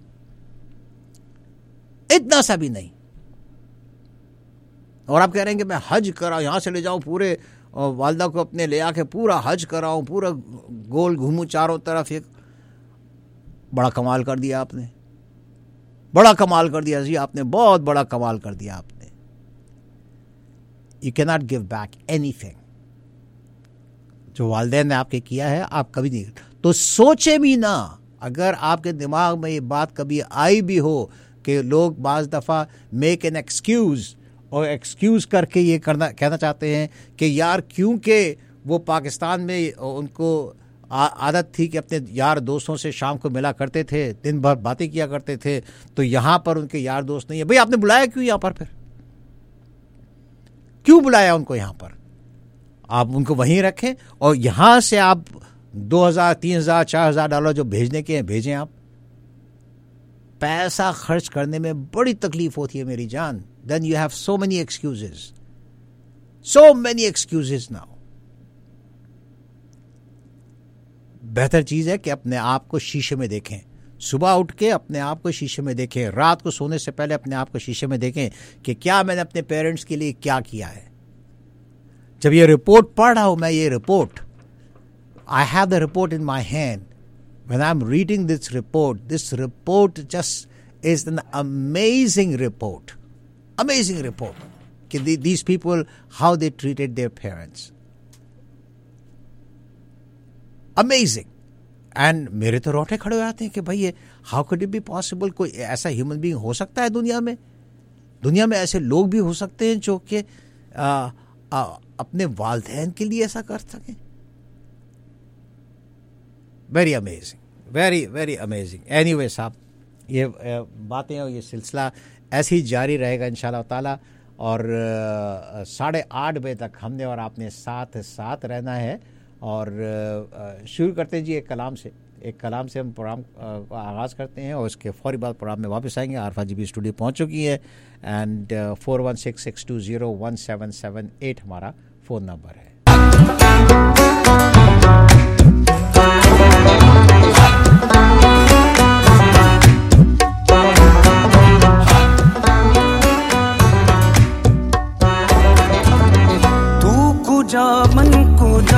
اتنا سا بھی نہیں. اور آپ کہہ رہے ہیں کہ میں حج کراؤں, یہاں سے لے جاؤں پورے والدہ کو اپنے لے آ کے پورا حج کراؤں, پورا گول گھوموں چاروں طرف. ایک بڑا کمال کر دیا آپ نے, بڑا کمال کر دیا جی آپ نے, بہت بڑا کمال کر دیا آپ نے. You can not give back anything. جو والدین نے آپ کے کیا ہے آپ کبھی نہیں, تو سوچے بھی نہ. اگر آپ کے دماغ میں یہ بات کبھی آئی بھی ہو کہ لوگ بعض دفعہ میک این ایکسکیوز, اور ایکسکیوز کر کے یہ کرنا کہنا چاہتے ہیں کہ یار کیونکہ وہ پاکستان میں ان کو عادت تھی کہ اپنے یار دوستوں سے شام کو ملا کرتے تھے, دن بھر باتیں کیا کرتے تھے, تو یہاں پر ان کے یار دوست نہیں ہے. بھئی آپ نے بلایا کیوں یہاں پر, پھر کیوں بلایا ان کو یہاں پر؟ آپ ان کو وہیں رکھیں اور یہاں سے آپ دو ہزار تین ہزار چار ہزار ڈالر جو بھیجنے کے ہیں بھیجیں. آپ پیسہ خرچ کرنے میں بڑی تکلیف ہوتی ہے میری جان. Then you have so many excuses, so many excuses now. بہتر چیز ہے کہ اپنے آپ کو شیشے میں دیکھیں, صبح اٹھ کے اپنے آپ کو شیشے میں دیکھیں, رات کو سونے سے پہلے اپنے آپ کو شیشے میں دیکھیں کہ کیا میں نے اپنے پیرنٹس کے لیے کیا کیا ہے. جب یہ رپورٹ پڑھ رہا ہوں میں, یہ report, I have the report in my hand, when I'm reading this report, this report just is an amazing report, amazing report. کہ these people, how they treated their parents. Amazing. And میرے تو روٹے کھڑے ہو جاتے ہیں کہ بھائی how could it be possible, کوئی ایسا ہیومن بینگ ہو سکتا ہے دنیا میں؟ دنیا میں ایسے لوگ بھی ہو سکتے ہیں جو کہ آ, آ, اپنے والدین کے لیے ایسا کر سکیں. Very amazing, very very amazing. Anyway صاحب, یہ باتیں اور یہ سلسلہ ایسے ہی جاری رہے گا انشاءاللہ تعالیٰ, اور ساڑھے آٹھ بجے تک ہم نے اور آپ نے ساتھ ساتھ رہنا ہے. اور شروع کرتے ہیں جی ایک کلام سے. ایک کلام سے ہم پروگرام کا آغاز کرتے ہیں اور اس کے فوری بعد پروگرام میں واپس آئیں گے. عارفہ جی بھی اسٹوڈیو پہنچ چکی ہے, and four one six six two zero one seven seven eight ہمارا فون نمبر ہے. تو کجا من کجا,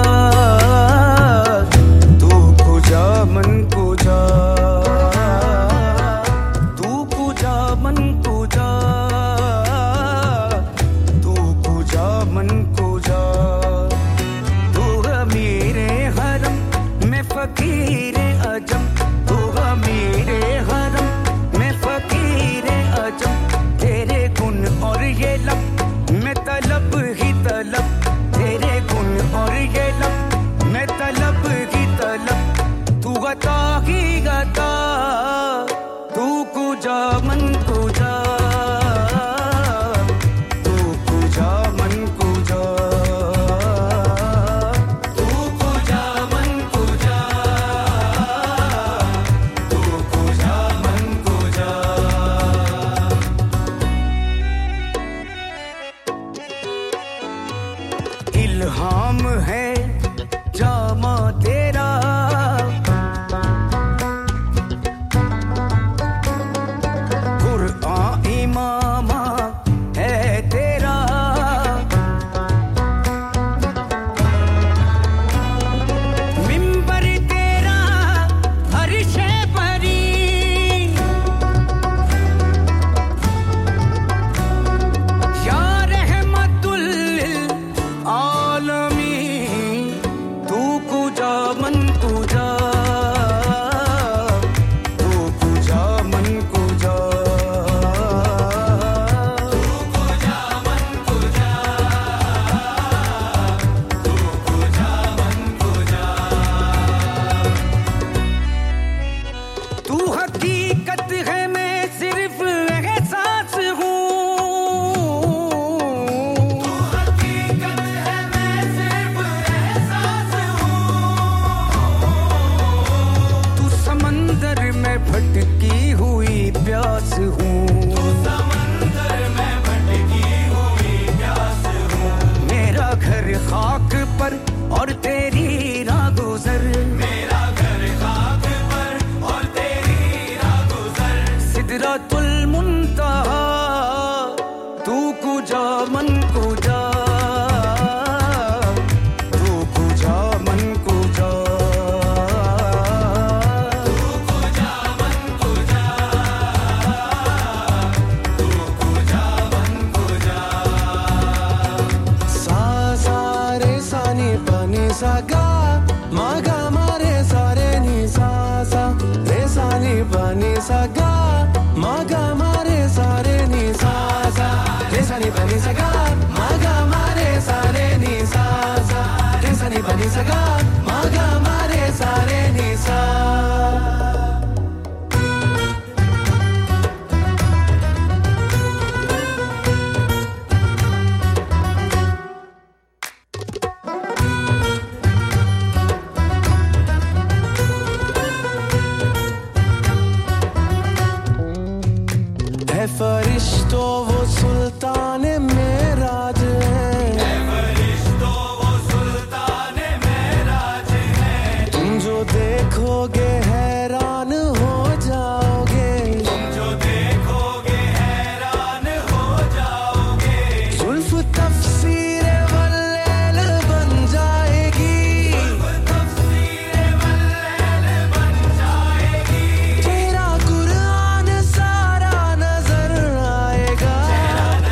تو کجا من کجا, تو کجا من کجا, تو کجا من کجا, تو میرے حرم میں فقیر عجم, تو میرے حرم میں فقیر عجم, تیرے گن اور یہ لب میں طلب ہی طلب, تیرے گن اور یہ لب میں طلب ہی طلب, تو عطا ہی عطا, تو کجا من کجا, تو کجا من کجا, تو کجا من کجا, تو کجا من کجا. الہام ہے جامع تیرا, قرآن امام ہے تیرا, منبر تیرا عرش پری, یا رحمت للعالمین, تو کجا من کجا, تو کجا من کجا, تو کجا من کجا, تو کجا من کجا. تو حقیقت ہے میں صرف احساس ہوں, تو حقیقت ہے میں صرف احساس ہوں, تو سمندر میں بھٹکی ہوئی پیاس ہوں, تو سمندر میں بھٹکی ہوئی پیاس ہوں, میرا گھر خاک پر اور تیری راہ گزر, میرا گھر خاک پر اور تیری راہ گزر, سدرۃ المنتہا, تو کجا من کجا, تو کجا من کجا, تو کجا من کجا, تو کجا من کجا. سا سا رے سا نی پا نی سا گا, ما گا ما رے سا رے نی سا سا, رے سا نی پا نی سا گا, ما گا ما رے سا رے نی سا سا, رے سا نی پا نی سا گا, ما گا ما رے سا رے نی سا سا, رے سا نی پا نی سا گا, ما گا ما رے سا رے نی سا. اے فرشتوں وہ سلطان معراج ہے, اے فرشتوں وہ سلطان معراج ہے, تم جو دیکھو گے حیران ہو جاؤ گے, تم جو دیکھو گے حیران ہو جاؤ گے, زلف تفسیر واللیل بن جائے گی, زلف تفسیر واللیل بن جائے گی, تیرا قرآن سارا نظر آئے گا, تیرا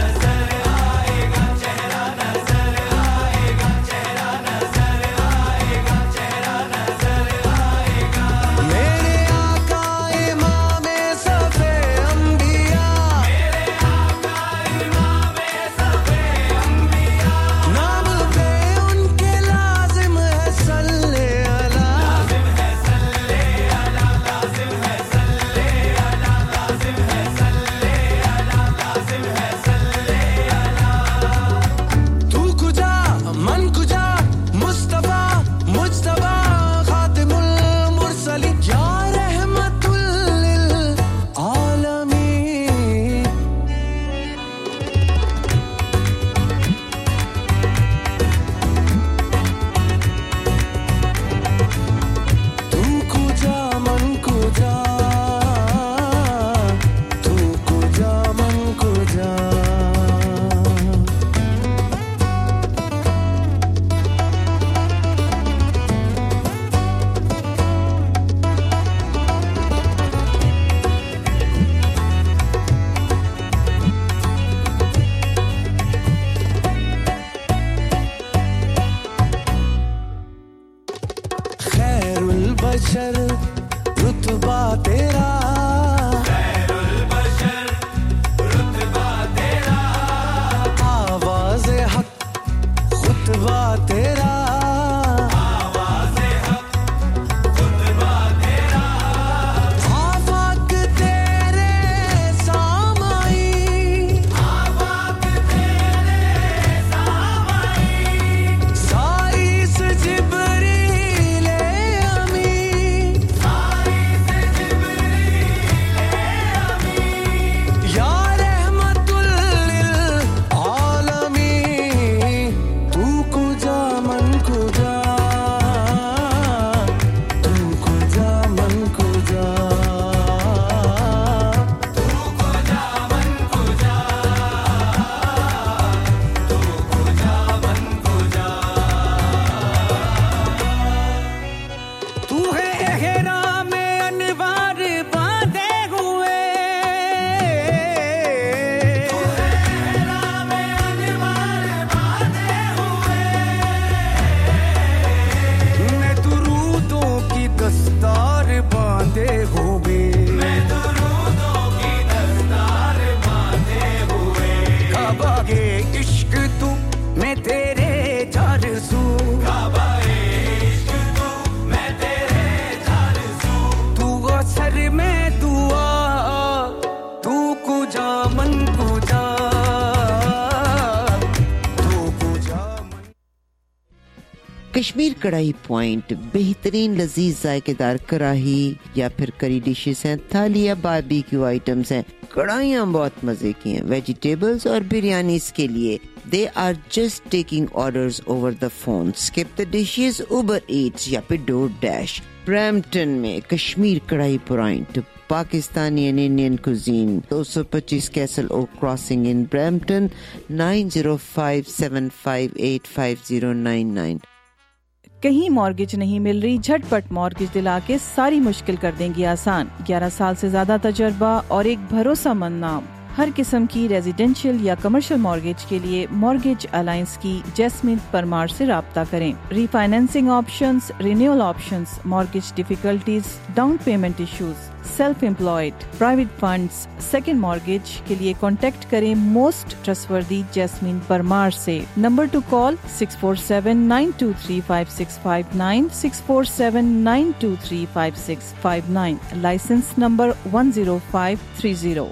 کشمیر کڑاہی پوائنٹ بہترین لذیذ ذائقےدار کڑاہی یا پھر کری ڈشز ہیں, تھالی یا باربیکیو آئٹمز ہیں. کڑھائیاں بہت مزے کی ہیں, ویجیٹیبلز اور بریانیز کے لیے. They are just taking orders over the phone. Skip the dishes, Uber Eats یا پھر DoorDash. برمپٹن میں Kashmir karahi point, Pakistani and Indian cuisine, دو سو پچیس Castle Oak Crossing in Brampton, nine zero five seven five eight five zero nine nine. کہیں mortgage نہیں مل رہی؟ جھٹ پٹ مارگیج دلا کے ساری مشکل کر دیں گی آسان. گیارہ سال سے زیادہ تجربہ اور ایک بھروسہ مند نام. ہر قسم کی ریزیڈینشیل یا کمرشل مارگیج کے لیے مارگیج الائنس کی جیسمین پرمار سے رابطہ کریں. Refinancing options, renewal options, mortgage difficulties, down payment issues, self employed, private funds, second mortgage کے لیے کانٹیکٹ کریں موسٹ ٹرسٹوردی جیسمین پرمار سے. Number to call six four seven nine two three five six five nine, six four seven nine two three five six five nine. License number one zero five three zero.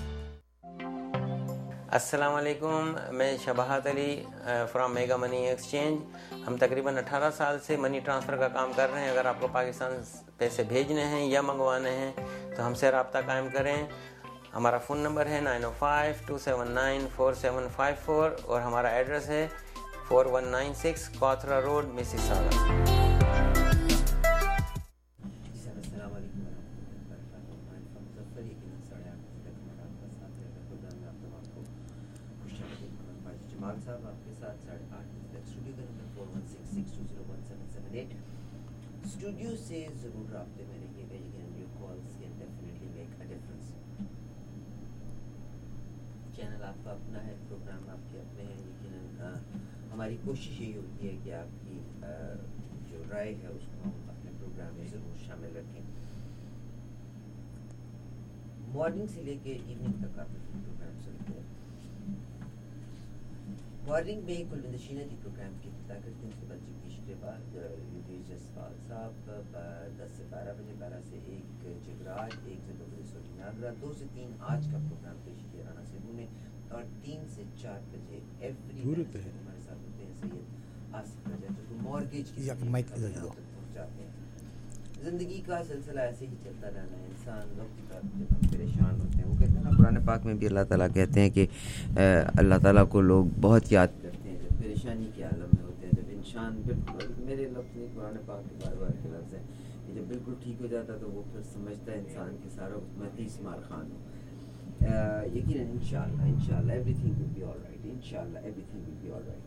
السلام علیکم, میں شباہت Ali from Mega Money Exchange. ہم تقریباً اٹھارہ سال سے money transfer کا کام کر رہے ہیں. اگر آپ کو پاکستان پیسے بھیجنے ہیں یا منگوانے ہیں تو ہم سے رابطہ قائم کریں. ہمارا فون نمبر ہے nine O five two seven nine four seven five four اور ہمارا ایڈریس ہے four one nine six Cawthra Road, Mississauga. صاحب آپ کے ساتھ ساڑھے آٹھ بجے تک اسٹوڈیو کا number four one six six two zero one seven seven eight. Studio سے ضرور رابطے میں رہیے گا. یقیناً your calls can definitely make a difference. Channel آپ کا اپنا ہے, پروگرام آپ کے اپنے ہیں. یقیناً ہماری کوشش یہی ہوتی ہے کہ آپ کی جو رائے ہے اس کو ہم اپنے پروگرام میں ضرور شامل رکھیں. مارننگ سے لے کے ایوننگ تک آپ اپنے پروگرام سنتے ہیں. مارننگ میں کلندشینہ کی پروگرام کی ابتدا کرتے ہیں. اس کے بعد جگدیش کے بعد یوگیش جسوال صاحب دس سے بارہ بجے, بارہ سے ایک جگراج, ایک سے دو بجے سوٹی ناگرا, دو سے تین آج کا پروگرام پیش کیا رانا سبو نے, اور تین سے چار بجے ایوری ہمارے ساتھ ہوتے ہیں سید آصف رجا جو مارگیج کی پہنچاتے ہیں. زندگی کا سلسلہ ایسے ہی چلتا رہنا ہے. انسان وقت کی طرف جب ہم پریشان ہوتے ہیں, وہ کہتے ہیں نا قرآن پاک میں بھی اللہ تعالیٰ کہتے ہیں کہ اللہ تعالیٰ کو لوگ بہت یاد کرتے ہیں جب پریشانی کے عالم میں ہوتے ہیں. جب انسان میرے لفظ نہیں, قرآن پاک کے بار بار کے لفظ ہیں کہ جب بالکل ٹھیک ہو جاتا تو وہ پھر سمجھتا ہے انسان کے سارا میں تیس مار خان ہوں. یقیناً ان شاء اللہ ان شاء اللہ everything will be all right. ان شاء اللہ everything will be all right.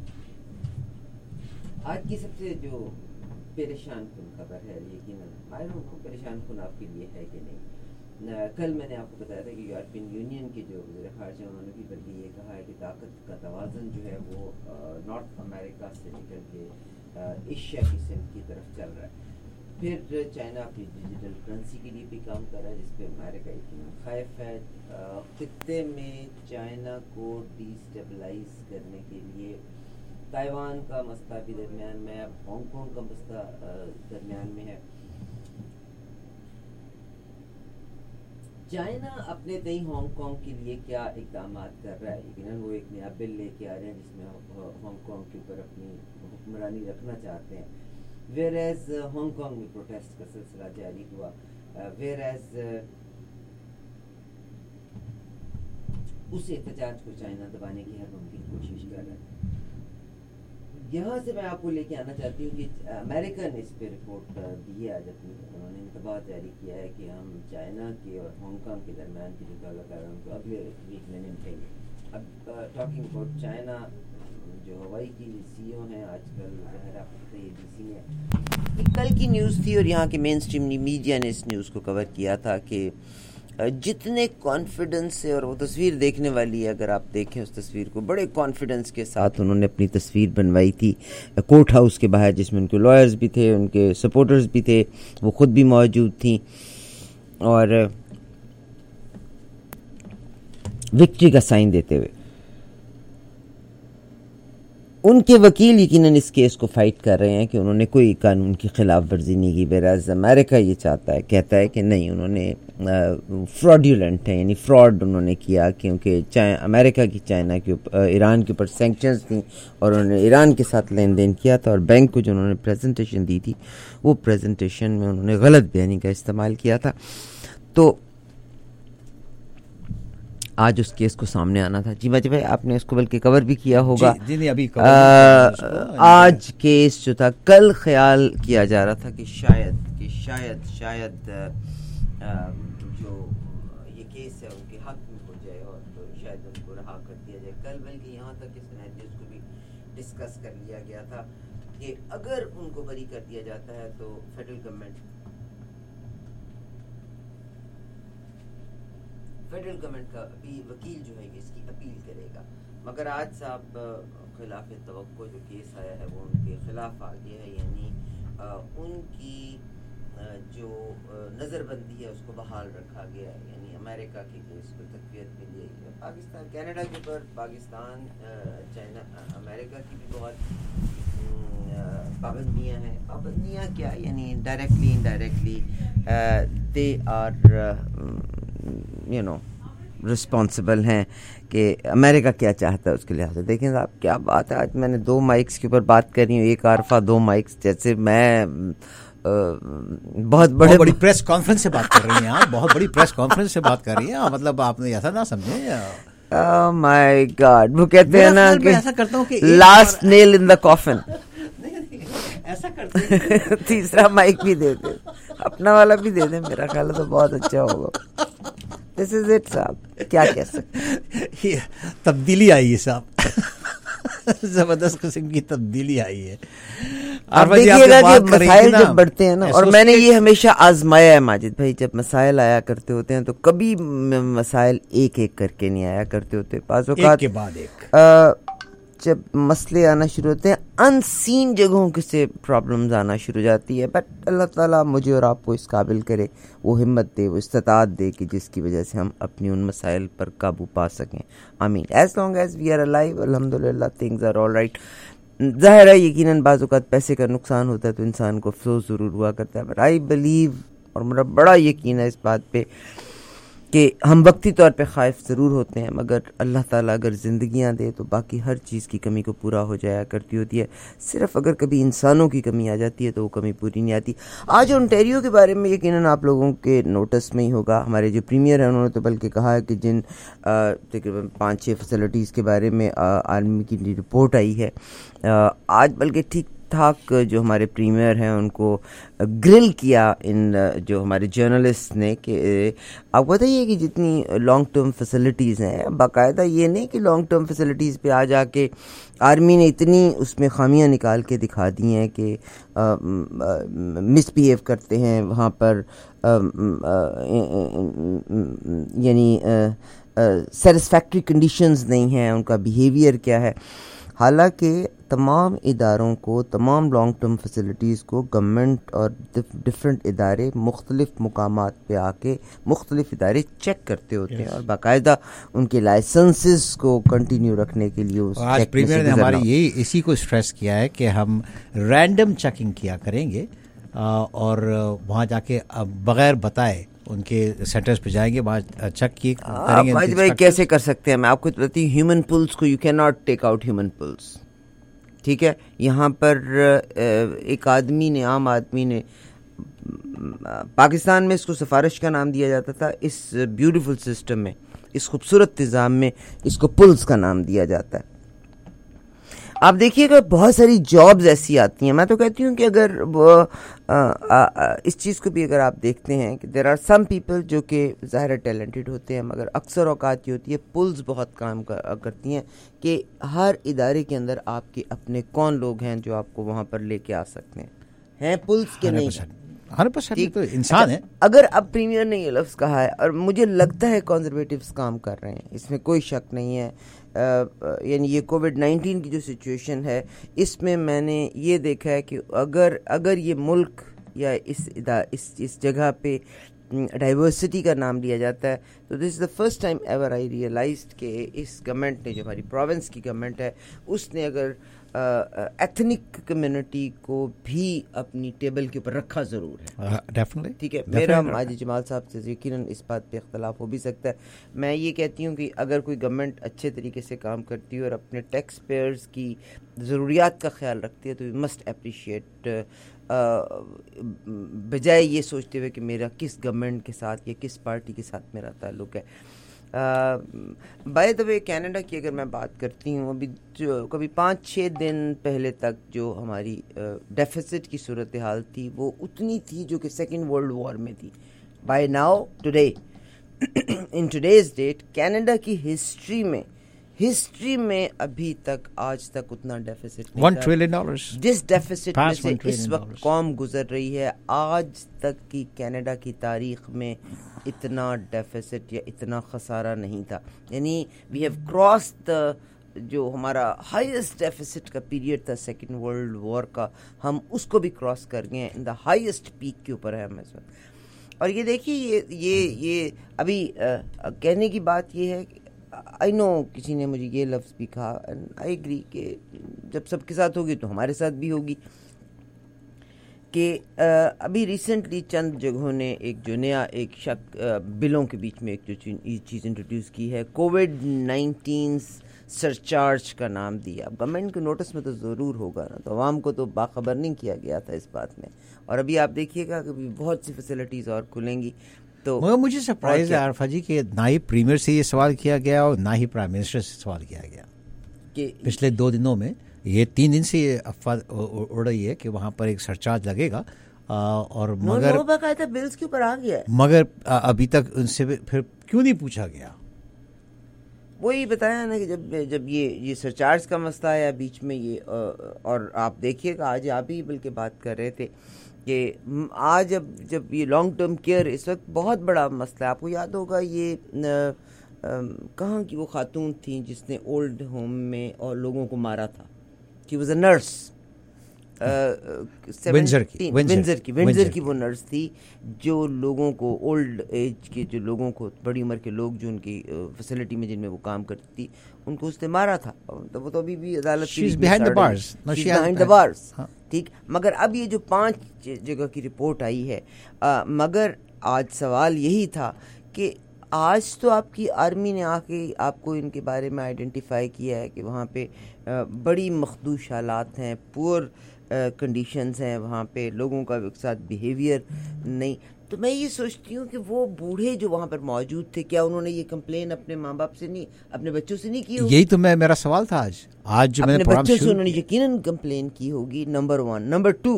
آج کی سب سے جو پریشان کن خبر ہے, یقیناً معلوم کو پریشان کن آپ کے لیے ہے کہ نہیں. کل میں نے آپ کو بتایا تھا کہ یورپین یونین کے جو وزیر خارجہ انہوں نے بھی بلکہ یہ کہا ہے کہ طاقت کا توازن جو ہے وہ نارتھ امریکہ سے نکل کے ایشیا کی سمت کی طرف چل رہا ہے. پھر چائنا اپنی ڈیجیٹل کرنسی کے لیے بھی کام کر رہا ہے جس پہ امریکہ یقیناً خائف ہے. خطے میں چائنا کو ڈی اسٹیبلائز کرنے کے لیے تائیوان کا مسئلہ بھی درمیان میں ہے, اب ہانگ کانگ کا مسئلہ درمیان میں ہے. چائنا اپنے تئیں ہانگ کانگ کے لیے کیا اقدامات کر رہا ہے؟ یقیناً وہ ایک نیا بل لے کے آ رہے ہیں جس میں ہانگ کانگ کے اوپر اپنی حکمرانی رکھنا چاہتے ہیں. ویئر ایز ہانگ کانگ میں پروٹیسٹ کا سلسلہ جاری ہوا, ویئر ایز اس احتجاج کو چائنا دبانے کی ہر ممکن کوشش کر رہا ہے. یہاں سے میں آپ کو لے کے آنا چاہتی ہوں کہ امریکہ نے اس پہ رپورٹ دی ہے آج اپنی. انہوں نے انتباہ جاری کیا ہے کہ ہم چائنا کے اور ہانگ کانگ کے درمیان کی جو تعلق ہے ان کو اگلے ویک میں نمٹیں گے. اب ٹاکنگ اباؤٹ چائنا, جو ہوائی کی سی او ہیں آج کل ظاہر آپ کو یہ ڈی سی نے کل کی نیوز تھی اور یہاں کے مین اسٹریم میڈیا نے اس نیوز کو کور کیا تھا کہ جتنے کانفیڈنس سے, اور وہ تصویر دیکھنے والی ہے اگر آپ دیکھیں اس تصویر کو, بڑے کانفیڈنس کے ساتھ انہوں نے اپنی تصویر بنوائی تھی کورٹ ہاؤس کے باہر جس میں ان کے لائرز بھی تھے, ان کے سپورٹرز بھی تھے, وہ خود بھی موجود تھیں, اور وکٹری کا سائن دیتے ہوئے ان کے وکیل یقیناً اس کیس کو فائٹ کر رہے ہیں کہ انہوں نے کوئی قانون کی خلاف ورزی نہیں کی، بیراز امریکہ یہ چاہتا ہے، کہتا ہے کہ نہیں، انہوں نے فراڈیولنٹ ہے، یعنی فراڈ انہوں نے کیا، کیونکہ امریکہ کی چائنا کے اوپر، ایران کے اوپر سینکشنز تھیں اور انہوں نے ایران کے ساتھ لین دین کیا تھا، اور بینک کو جو انہوں نے پریزنٹیشن دی تھی وہ پریزنٹیشن میں انہوں نے غلط بیانی کا استعمال کیا تھا. تو آج اس کیس کو سامنے آنا تھا. جی باجی بھائی آپ نے اس کو بلکہ کور بھی کیا ہوگا. جی جی ابھی آج کیس جو تھا، کل خیال کیا جا رہا تھا کہ شاید کہ شاید شاید جو یہ کیس ہے ان کے حق میں ہو جائے اور تو شاید ان کو رہا کر دیا جائے. کل بلکہ یہاں تک اس سینیریوز کو بھی ڈسکس کر لیا گیا تھا کہ اگر ان کو بری کر دیا جاتا ہے تو فیڈرل گورنمنٹ فیڈرل گورنمنٹ کا وکیل جو ہے اس کی اپیل کرے گا. مگر آج صاحب خلاف توقع جو کیس آیا ہے وہ ان کے خلاف آ گیا ہے، یعنی ان کی جو نظر بندی ہے اس کو بحال رکھا گیا ہے، یعنی امریکہ کے کیس کو تقویت ملی ہے. پاکستان کینیڈا کے اوپر پاکستان چائنا امریکہ کی بھی بہت پابندیاں ہیں. پابندیاں کیا، یعنی directly indirectly they are you know responsible ہیں کہ امریکہ کیا چاہتا ہے اس کے لحاظ سے. دیکھیں صاحب کیا بات ہے، آج میں نے دو مائکس کے اوپر بات کر رہی ہوں، ایک عارفہ دو مائکس، جیسے میں بہت بڑے بڑی پریس کانفرنس سے بات کر رہی ہیں آپ، بہت بڑی پریس کانفرنس سے بات کر رہی ہیں، مطلب آپ نے ایسا نہ سمجھیں. Oh my God، وہ کہتے ہیں نا کہ لاسٹ نیل ان دا کافن. ایسا کرتے ہیں تیسرا مائک بھی دے دیں، اپنا والا بھی دے دیں، میرا خیال ہے تو بہت اچھا ہوگا. دس از اٹ صاحب، کیا کہہ سکتے ہیں. تبدیلی آئی ہے صاحب، زبردست قسم کی تبدیلی آئی ہے. آپ دیکھیے گا کہ مسائل جب بڑھتے ہیں نا، اور میں نے یہ ہمیشہ آزمایا ہے ماجد بھائی، جب مسائل آیا کرتے ہوتے ہیں تو کبھی مسائل ایک ایک کر کے نہیں آیا کرتے ہوتے. بعض اوقات ایک کے بعد ایک جب مسئلے آنا شروع ہوتے ہیں ان سین جگہوں سے پرابلمز آنا شروع ہو جاتی ہے. بٹ اللہ تعالیٰ مجھے اور آپ کو اس قابل کرے، وہ ہمت دے، وہ استطاعت دے کہ جس کی وجہ سے ہم اپنی ان مسائل پر قابو پا سکیں. آمین. As long as we are alive الحمدللہ تھنگز آر آل رائٹ. ظاہر ہے یقیناً بعض اوقات پیسے کا نقصان ہوتا ہے تو انسان کو افسوس ضرور ہوا کرتا ہے. بٹ آئی بلیو، اور میرا بڑا یقین ہے اس بات پہ کہ ہم وقتی طور پہ خائف ضرور ہوتے ہیں، مگر اللہ تعالیٰ اگر زندگیاں دے تو باقی ہر چیز کی کمی کو پورا ہو جایا کرتی ہوتی ہے. صرف اگر کبھی انسانوں کی کمی آ جاتی ہے تو وہ کمی پوری نہیں آتی. آج اونٹیریو کے بارے میں یقیناً آپ لوگوں کے نوٹس میں ہی ہوگا، ہمارے جو پریمیئر ہیں انہوں نے تو بلکہ کہا ہے کہ جن تقریباً پانچ چھ فیسلٹیز کے بارے میں آرمی کی رپورٹ آئی ہے، آج بلکہ ٹھیک ٹھاک جو ہمارے پریمیئر ہیں ان کو گرل کیا ان جو ہمارے جرنلسٹ نے کہ آپ بتائیے کہ جتنی لانگ ٹرم فیسلٹیز ہیں، باقاعدہ یہ نہیں کہ لانگ ٹرم فیسلٹیز پہ آ جا کے آرمی نے اتنی اس میں خامیاں نکال کے دکھا دی ہیں کہ مس بیہیو کرتے ہیں وہاں پر، یعنی سیٹسفیکٹری کنڈیشنز نہیں ہیں، ان کا بیہیویئر کیا ہے. حالانکہ تمام اداروں کو، تمام لانگ ٹرم فیسلٹیز کو گورنمنٹ اور ڈفرینٹ ادارے مختلف مقامات پہ آ کے مختلف ادارے چیک کرتے ہوتے ہیں، اور باقاعدہ ان کے لائسنسز کو کنٹینیو رکھنے کے لیے اس آج پریمیئر نے ہماری یہی اسی کو اسٹریس کیا ہے کہ ہم رینڈم چیکنگ کیا کریں گے، اور وہاں جا کے بغیر بتائے ان کے سینٹرز پہ جائیں گے، وہاں چیک کی کریں گے. بھائی کیسے کر سکتے ہیں؟ میں آپ کو بتاتی ہوں، ہیومن پلس کو you can not take out human plus. ٹھیک ہے، یہاں پر ایک آدمی نے، عام آدمی نے، پاکستان میں اس کو سفارش کا نام دیا جاتا تھا، اس بیوٹیفل سسٹم میں، اس خوبصورت نظام میں اس کو پلس کا نام دیا جاتا ہے. آپ دیکھیے گا بہت ساری جابز ایسی آتی ہیں. میں تو کہتی ہوں کہ اگر اس چیز کو بھی اگر آپ دیکھتے ہیں کہ دیر آر سم پیپل جو کہ ظاہر ٹیلنٹڈ ہوتے ہیں، مگر اکثر اوقات یہ ہوتی ہے پلز بہت کام کرتی ہیں کہ ہر ادارے کے اندر آپ کے اپنے کون لوگ ہیں جو آپ کو وہاں پر لے کے آ سکتے ہیں. ہیں پلز کے نہیں ہر پرسنٹ تو انسان ہے. اگر اب پریمیئر نے یہ لفظ کہا ہے، اور مجھے لگتا ہے کنزرویٹیوز کام کر رہے ہیں، اس میں کوئی شک نہیں ہے، یعنی یہ کووڈ نائنٹین کی جو سچویشن ہے اس میں میں نے یہ دیکھا ہے کہ اگر اگر یہ ملک یا اس اس اس جگہ پہ ڈائیورسٹی کا نام لیا جاتا ہے تو this is the first time ever I realized کہ اس گورنمنٹ نے، جو ہماری پروونس کی گورنمنٹ ہے، اس نے اگر ایتھنک کمیونٹی کو بھی اپنی ٹیبل کے اوپر رکھا ضرور ہے. ڈیفینیٹلی ٹھیک ہے. میرا ماجد جمال صاحب سے یقیناً اس بات پہ اختلاف ہو بھی سکتا ہے. میں یہ کہتی ہوں کہ اگر کوئی گورنمنٹ اچھے طریقے سے کام کرتی ہے اور اپنے ٹیکس پیئرز کی ضروریات کا خیال رکھتی ہے تو وی مسٹ اپریشیٹ, بجائے یہ سوچتے ہوئے کہ میرا کس گورنمنٹ کے ساتھ یا کس پارٹی کے ساتھ میرا تعلق ہے. بائی دا وے کینیڈا کی اگر میں بات کرتی ہوں, ابھی جو کبھی پانچ چھ دن پہلے تک جو ہماری ڈیفیسٹ کی صورتحال تھی وہ اتنی تھی جو کہ سیکنڈ ورلڈ وار میں تھی. By now today in today's date Canada کی ہسٹری میں ہسٹری میں ابھی تک آج تک اتنا ڈیفیسٹ ون ٹریلین ڈالرز جس ڈیفیسٹ میں سے اس وقت قوم گزر رہی ہے, آج تک کی کینیڈا کی تاریخ میں اتنا ڈیفیسٹ یا اتنا خسارہ نہیں تھا. یعنی وی ہیو کراس دا جو ہمارا ہائیسٹ ڈیفیسٹ کا پیریڈ تھا سیکنڈ ورلڈ وار کا, ہم اس کو بھی کراس کر گئے ہیں. ان دا ہائیسٹ پیک کے اوپر ہے ہم اس وقت. اور یہ دیکھیے یہ یہ یہ ابھی کہنے کی بات یہ ہے کہ آئی نو کسی نے مجھے یہ لفظ بھی کہا, آئی ایگری کہ جب سب کے ساتھ ہوگی تو ہمارے ساتھ بھی ہوگی, کہ ابھی ریسنٹلی چند جگہوں نے ایک جو نیا ایک شک بلوں کے بیچ میں ایک جو چیز انٹروڈیوس کی ہے, کووڈ نائنٹین سرچارج کا نام دیا. اب گورنمنٹ کے نوٹس میں تو ضرور ہوگا نا, تو عوام کو تو باخبر نہیں کیا گیا تھا اس بات میں. اور ابھی آپ دیکھیے گا کہ بہت سی فیسلٹیز اور کھلیں گی. تو مگر مجھے سرپرائز ہے عارفہ جی کہ نہ ہی پریمیئر سے یہ سوال کیا گیا اور نہ ہی پرائم منسٹر سے سوال کیا گیا کہ پچھلے دو دنوں میں. یہ تین دن سے یہ افواہ اڑ رہی ہے کہ وہاں پر ایک سرچارج لگے گا, اور مگر باقاعدہ بلز کے اوپر آ گیا ہے, مگر ابھی تک ان سے پھر کیوں نہیں پوچھا گیا. وہی بتایا نا کہ جب جب یہ یہ سرچارج کا مسئلہ آیا بیچ میں یہ, اور آپ دیکھیے گا آج آپ ہی بلکہ بات کر رہے تھے کہ آج اب جب یہ لانگ ٹرم کیئر اس وقت بہت بڑا مسئلہ ہے. آپ کو یاد ہوگا یہ کہاں کی وہ خاتون تھیں جس نے اولڈ ہوم میں اور لوگوں کو مارا تھا, she was a nurse, Windsor کی ونزر کی ونزر کی وہ نرس تھی جو لوگوں کو اولڈ ایج کے جو لوگوں کو بڑی عمر کے لوگ جو ان کی فیسلٹی میں جن میں وہ کام کرتی تھی ان کو اس نے مارا تھا. وہ تو ابھی بھی عدالت بہائنڈ دا بارز, ٹھیک. مگر اب یہ جو پانچ جگہ کی رپورٹ آئی ہے, مگر آج سوال یہی تھا کہ آج تو آپ کی آرمی نے آ کے آپ کو ان کے بارے میں آئیڈینٹیفائی کیا ہے کہ وہاں پہ بڑی مخدوش حالات ہیں, پور کنڈیشنز ہیں وہاں پہ, لوگوں کا ایک ساتھ بیہیویئر نہیں. تو میں یہ سوچتی ہوں کہ وہ بوڑھے جو وہاں پر موجود تھے, کیا انہوں نے یہ کمپلین اپنے ماں باپ سے نہیں, اپنے بچوں سے نہیں کی ہوگی؟ یہی تو میں میرا سوال تھا آج آج جو میں نے اپنے بچوں سے انہوں نے یقیناً کمپلین کی ہوگی. Number one. نمبر ٹو,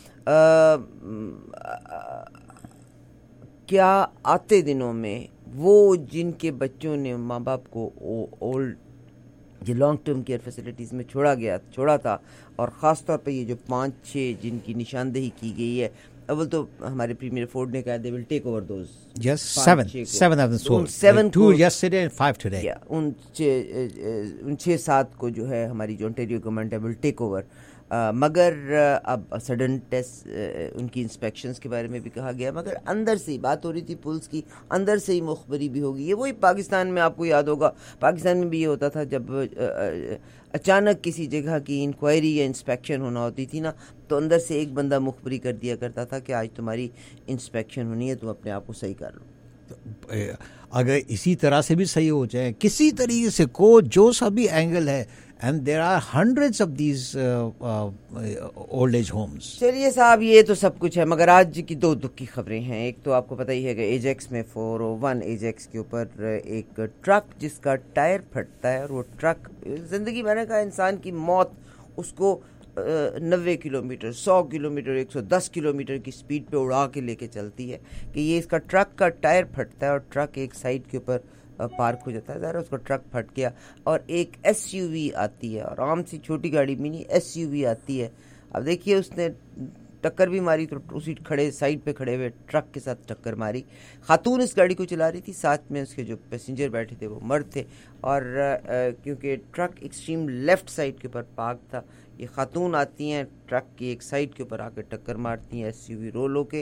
کیا آتے دنوں میں وہ جن کے بچوں نے ماں باپ کو اولڈ جو لانگ ٹرم کیئر فیسلٹیز میں چھوڑا گیا چھوڑا تھا, اور خاص طور پہ یہ جو پانچ چھ جن کی نشاندہی کی گئی ہے, اول تو ہمارے پریمیئر فورڈ نے کہا they will take over those. Yes seven seven of them seven two yesterday and five today. ان ان چھ سات کو جو ہے ہماری جو انٹیریو گورنمنٹ ہے ول ٹیک اوور. مگر اب سڈن ٹیسٹ ان کی انسپیکشنز کے بارے میں بھی کہا گیا, مگر اندر سے ہی بات ہو رہی تھی پولس کی, اندر سے ہی مخبری بھی ہوگی. یہ وہی پاکستان میں آپ کو یاد ہوگا, پاکستان میں بھی یہ ہوتا تھا جب اچانک کسی جگہ کی انکوائری یا انسپیکشن ہونا ہوتی تھی نا, تو اندر سے ایک بندہ مخبری کر دیا کرتا تھا کہ آج تمہاری انسپیکشن ہونی ہے, تم اپنے آپ کو صحیح کر لو. اگر اسی طرح سے بھی صحیح ہو جائے کسی طریقے سے کو جو سا بھی اینگل ہے, and there are hundreds of these uh, uh, old age homes. چلیے صاحب یہ تو سب کچھ ہے, مگر آج کی دو دکھ کی خبریں ہیں. ایک تو آپ کو پتہ ہی ہے کہ ایجیکس میں فور او ون ایجیکس کے اوپر ایک ٹرک جس کا ٹائر پھٹتا ہے, اور وہ ٹرک زندگی میں نے کہا انسان کی موت اس کو نوے کلو میٹر سو کلو میٹر ایک سو دس کلو میٹر کی سپیڈ پہ اڑا کے لے کے چلتی ہے, کہ یہ اس کا ٹرک کا ٹائر پھٹتا ہے اور ٹرک ایک سائڈ کے اوپر پارک ہو جاتا ہے. ظاہر اس کا ٹرک پھٹ گیا, اور ایک ایس یو وی آتی ہے, اور عام سی چھوٹی گاڑی بھی نہیں, ایس یو وی آتی ہے. اب دیکھیے اس نے ٹکر بھی ماری, تو اسی کھڑے سائڈ پہ کھڑے ہوئے ٹرک کے ساتھ ٹکر ماری. خاتون اس گاڑی کو چلا رہی تھی, ساتھ میں اس کے جو پیسنجر بیٹھے تھے وہ مرد تھے, اور کیونکہ ٹرک ایکسٹریم لیفٹ سائڈ کے اوپر پارک تھا, یہ خاتون آتی ہیں ٹرک کی ایک سائڈ کے اوپر آ کے ٹکر مارتی ہیں, ایس یو وی رول ہو کے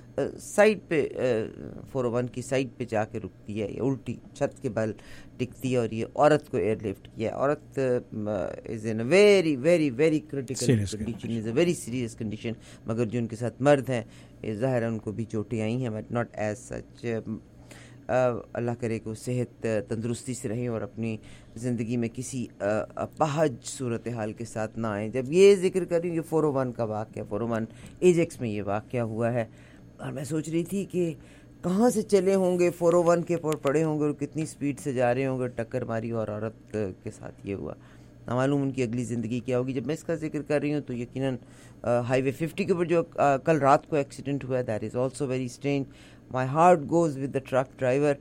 سائڈ پہ فور او ون کی سائڈ پہ جا کے رکتی ہے, یا الٹی چھت کے بل ٹکتی ہے, اور یہ عورت کو ایئر لفٹ کیا. عورت is in very very very critical condition, is a very serious condition, مگر جو ان کے ساتھ مرد ہیں ظاہر ہے ان کو بھی چوٹیں آئی ہیں, بٹ ناٹ ایز سچ. اللہ کرے کہ وہ صحت تندرستی سے رہیں اور اپنی زندگی میں کسی اپاہج صورتحال کے ساتھ نہ آئیں. جب یہ ذکر کر رہی ہوں, یہ فور او ون کا واقعہ, فور او ون ایجیکس میں یہ واقعہ ہوا ہے, اور میں سوچ رہی تھی کہ کہاں سے چلے ہوں گے, فور او ون کے پر پڑے ہوں گے اور کتنی سپیڈ سے جا رہے ہوں گے, ٹکر ماری اور عورت کے ساتھ یہ ہوا. نہ معلوم ان کی اگلی زندگی کیا ہوگی. جب میں اس کا ذکر کر رہی ہوں تو یقیناً ہائی وے ففٹی کے اوپر جو کل رات کو ایکسیڈنٹ ہوا ہے, that is also very strange. My heart goes with the truck driver.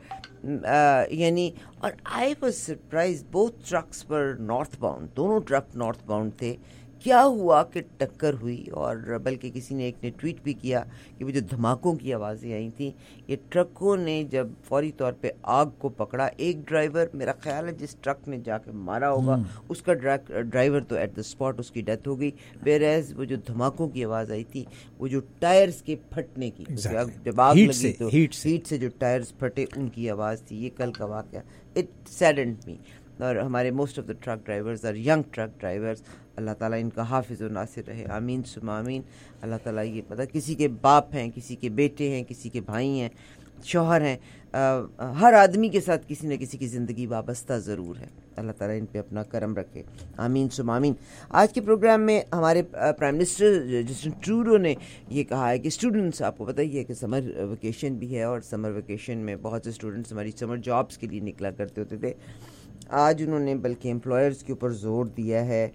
یعنی اور I was surprise, both trucks پر نارتھ باؤنڈ, دونوں ٹرک نارتھ باؤنڈ تھے. کیا ہوا کہ ٹکر ہوئی, اور بلکہ کسی نے ایک نے ٹویٹ بھی کیا کہ وہ جو دھماکوں کی آوازیں آئی تھیں, یہ ٹرکوں نے جب فوری طور پہ آگ کو پکڑا. ایک ڈرائیور, میرا خیال ہے جس ٹرک نے جا کے مارا ہوگا اس کا ڈرائیور تو ایٹ دا اسپاٹ اس کی ڈیتھ ہو گئی, ویئر ایز وہ جو دھماکوں کی آواز آئی تھی وہ جو ٹائرز کے پھٹنے کی, جب آگ لگی تو ہیٹ سے جو ٹائرز پھٹے ان کی آواز تھی. یہ کل کا واقعہ, اٹ سیڈنڈ می. اور ہمارے most of the truck drivers اور ینگ ٹرک ڈرائیورز, اللہ تعالیٰ ان کا حافظ و ناصر رہے, آمین ثم آمین. اللہ تعالیٰ یہ پتہ, کسی کے باپ ہیں, کسی کے بیٹے ہیں, کسی کے بھائی ہیں, شوہر ہیں, ہر آدمی کے ساتھ کسی نہ کسی کی زندگی وابستہ ضرور ہے. اللہ تعالیٰ ان پہ اپنا کرم رکھے, آمین ثم آمین. آج کے پروگرام میں ہمارے پرائم منسٹر جسٹن ٹروڈو نے یہ کہا ہے کہ اسٹوڈنٹس, آپ کو پتہ ہی ہے کہ سمر ویکیشن بھی ہے, اور سمر ویکیشن میں بہت سے اسٹوڈنٹس ہماری سمر جابس کے لیے نکلا کرتے ہوتے تھے. آج انہوں نے بلکہ امپلائرز کے اوپر زور دیا ہے.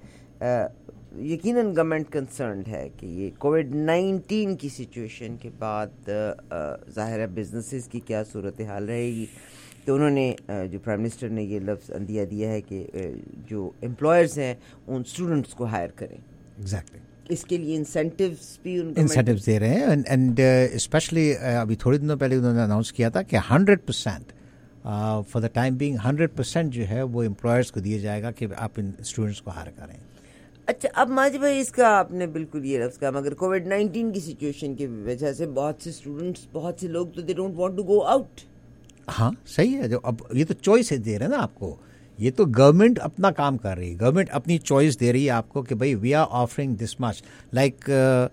یقیناً گورنمنٹ کنسرنڈ ہے کہ یہ کووڈ نائنٹین کی سچویشن کے بعد ظاہر ہے بزنسز کی کیا صورتحال رہے گی. تو انہوں نے جو پرائم منسٹر نے یہ لفظ اندیا دیا ہے کہ جو امپلائرز ہیں ان اسٹوڈنٹس کو ہائر کریں. ایگزیکٹلی اس کے لیے انسینٹیوز بھی ان انسینٹیوز دے رہے ہیں, اینڈ اسپیشلی ابھی تھوڑے دنوں پہلے انہوں نے اناؤنس کیا تھا کہ hundred percent for the time being hundred percent جو ہے وہ امپلائرس کو دیا جائے گا کہ آپ ان اسٹوڈنٹس کو ہائر کریں. اچھا, اب ماجد بھائی اس کا آپ نے بالکل یہ لفظ کہا, مگر کووڈ نائنٹین کی سچویشن کی وجہ سے بہت سے اسٹوڈنٹس, بہت سے لوگ تو they don't want to go out. ہاں صحیح ہے, جو اب یہ تو چوائس دے رہے ہیں نا آپ کو, یہ تو گورنمنٹ اپنا کام کر رہی ہے, گورنمنٹ اپنی چوائس دے رہی ہے آپ کو کہ بھائی we are offering this much. Like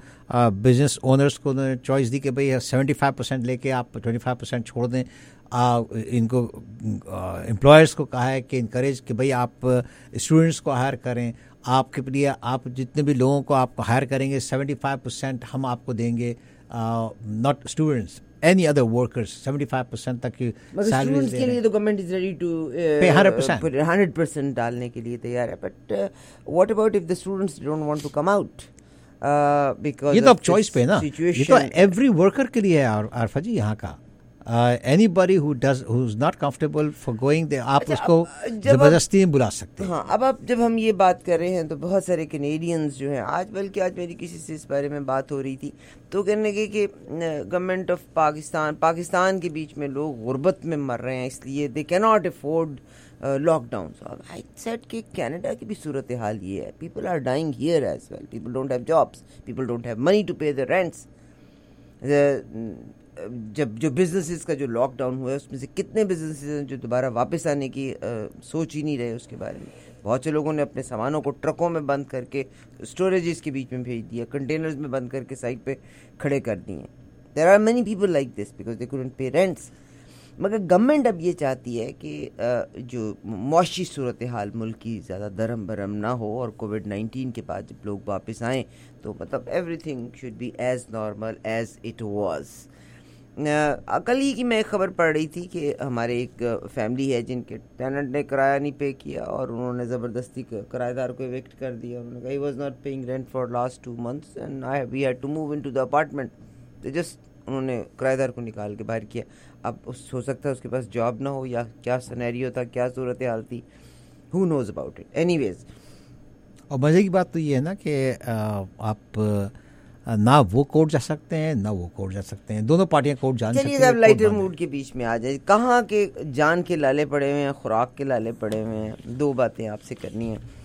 business owners کو انہوں نے چوائس دی کہ بھائی سیونٹی فائیو پرسینٹ لے کے آپ ٹوئنٹی فائیو پرسینٹ چھوڑ دیں. ان کو امپلائرس کو کہا ہے کہ انکریج کہ بھائی آپ اسٹوڈنٹس کو ہائر کریں, آپ کے لیے آپ جتنے بھی لوگوں کو آپ ہائر کریں گے سیونٹی فائیو پرسینٹ ہم آپ کو دیں گے, not students, any other workers, seventy five percent تک کی سیلریز کے لیے تو government is ready to hundred percent ڈالنے کے لیے تیار ہے. But what about if the students don't want to come out, because یہ تو اب چوائس پہ نا, یہ تو ایوری ورکر کے لیے ہے عارفہ جی یہاں کا. Anybody who does who is not comfortable for going, آپ اس کو زبردستی بلا سکتے ہیں. ہاں, اب اب جب ہم یہ بات کر رہے ہیں تو بہت سارے کینیڈینز جو ہیں, آج بلکہ آج میری کسی سے اس بارے میں بات ہو رہی تھی, تو کہنے لگے کہ گورنمنٹ آف پاکستان پاکستان کے بیچ میں لوگ غربت میں مر رہے ہیں, اس لیے they can not afford lockdown. I said کہ کینیڈا کی بھی صورت حال یہ ہے, people are dying here as well, people don't have jobs, people don't have money to pay the rents. جب جو بزنسز کا جو لاک ڈاؤن ہوا ہے اس میں سے کتنے بزنسز ہیں جو دوبارہ واپس آنے کی سوچ ہی نہیں رہے اس کے بارے میں. بہت سے لوگوں نے اپنے سامانوں کو ٹرکوں میں بند کر کے اسٹوریجز کے بیچ میں بھیج دیا, کنٹینرز میں بند کر کے سائڈ پہ کھڑے کر دیے. There are many people like this because they couldn't pay rents. مگر گورنمنٹ اب یہ چاہتی ہے کہ جو معاشی صورتحال ملک کی زیادہ درہم برہم نہ ہو, اور کووڈ نائنٹین کے بعد جب لوگ واپس آئیں تو مطلب everything should be as normal as it was. کل ہی کی میں ایک خبر پڑھ رہی تھی کہ ہمارے ایک فیملی ہے جن کے ٹیننٹ نے کرایہ نہیں پے کیا اور انہوں نے زبردستی کرایہ دار کو ایوکٹ کر دیا. انہوں نے کہا he was not paying rent for last two months and I we had to move into the apartment. تو جسٹ انہوں نے کرایہ دار کو نکال کے باہر کیا. اب اس ہو سکتا ہے اس کے پاس جاب نہ ہو, یا کیا سینیریو تھا, کیا صورت حال تھی, who knows about it. Anyways, اور مزے کی بات تو یہ ہے نا کہ آپ نہ وہ کورٹ جا سکتے ہیں نہ وہ کورٹ جا سکتے ہیں, دونوں پارٹیاں کورٹ جان سکتی ہیں. چلیے اب لائٹر موڈ کے بیچ میں آ جائے, کہاں کے جان کے لالے پڑے ہوئے ہیں, خوراک کے لالے پڑے ہوئے ہیں. دو باتیں آپ سے کرنی ہیں.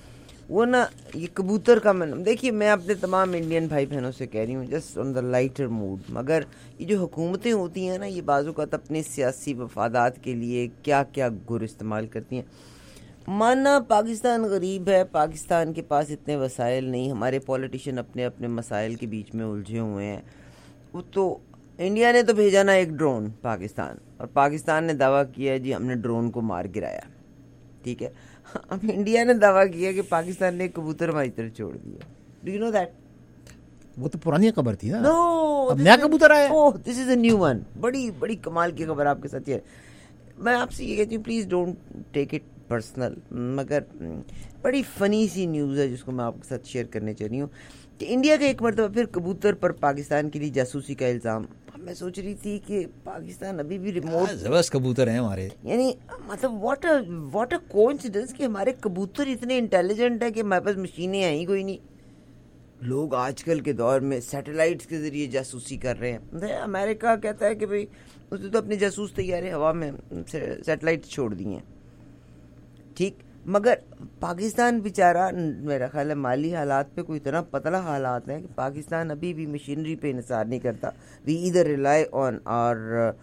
وہ نا یہ کبوتر کا میں دیکھیے میں اپنے تمام انڈین بھائی بہنوں سے کہہ رہی ہوں just on the lighter mode, مگر یہ جو حکومتیں ہوتی ہیں نا یہ بعض اوقات اپنے سیاسی مفادات کے لیے کیا کیا گر استعمال کرتی ہیں۔ ماننا پاکستان غریب ہے، پاکستان کے پاس اتنے وسائل نہیں، ہمارے پولیٹیشین اپنے اپنے مسائل کے بیچ میں الجھے ہوئے ہیں، وہ تو انڈیا نے تو بھیجا نا ایک ڈرون پاکستان، اور پاکستان نے دعویٰ کیا جی ہم نے ڈرون کو مار گرایا، ٹھیک ہے۔ اب انڈیا نے دعویٰ کیا کہ پاکستان نے کبوتر ہماری طرف چھوڑ دیا. Do you know that? وہ تو پرانی خبر تھی نا. نو اب نیا کبوتر آیا. Oh this is a new one. بڑی بڑی کمال کی خبر آپ کے ساتھ ہے. میں آپ سے یہ کہتی ہوں please don't take it personal, مگر بڑی فنی سی نیوز ہے جس کو میں آپ کے ساتھ شیئر کرنے چاہ رہی ہوں کہ انڈیا کا ایک مرتبہ پھر کبوتر پر پاکستان کے لیے جاسوسی کا الزام. میں سوچ رہی تھی کہ پاکستان ابھی بھی ریموٹ زبردست کبوتر ہیں ہمارے، یعنی مطلب what a what a coincidence کہ ہمارے کبوتر اتنے انٹیلیجنٹ ہیں کہ ہمارے پاس مشینیں ہیں ہی کوئی نہیں. لوگ آج کل کے دور میں سیٹلائٹس کے ذریعے جاسوسی کر رہے ہیں. امریکہ کہتا ہے کہ بھائی اس نے تو اپنے جاسوس تیارے ہوا میں سیٹلائٹ چھوڑ دی ہیں، ٹھیک، مگر پاکستان بیچارہ میرا خیال ہے مالی حالات پہ کوئی اتنا پتلا حالات ہیں کہ پاکستان ابھی بھی مشینری پہ انحصار نہیں کرتا. We either rely on our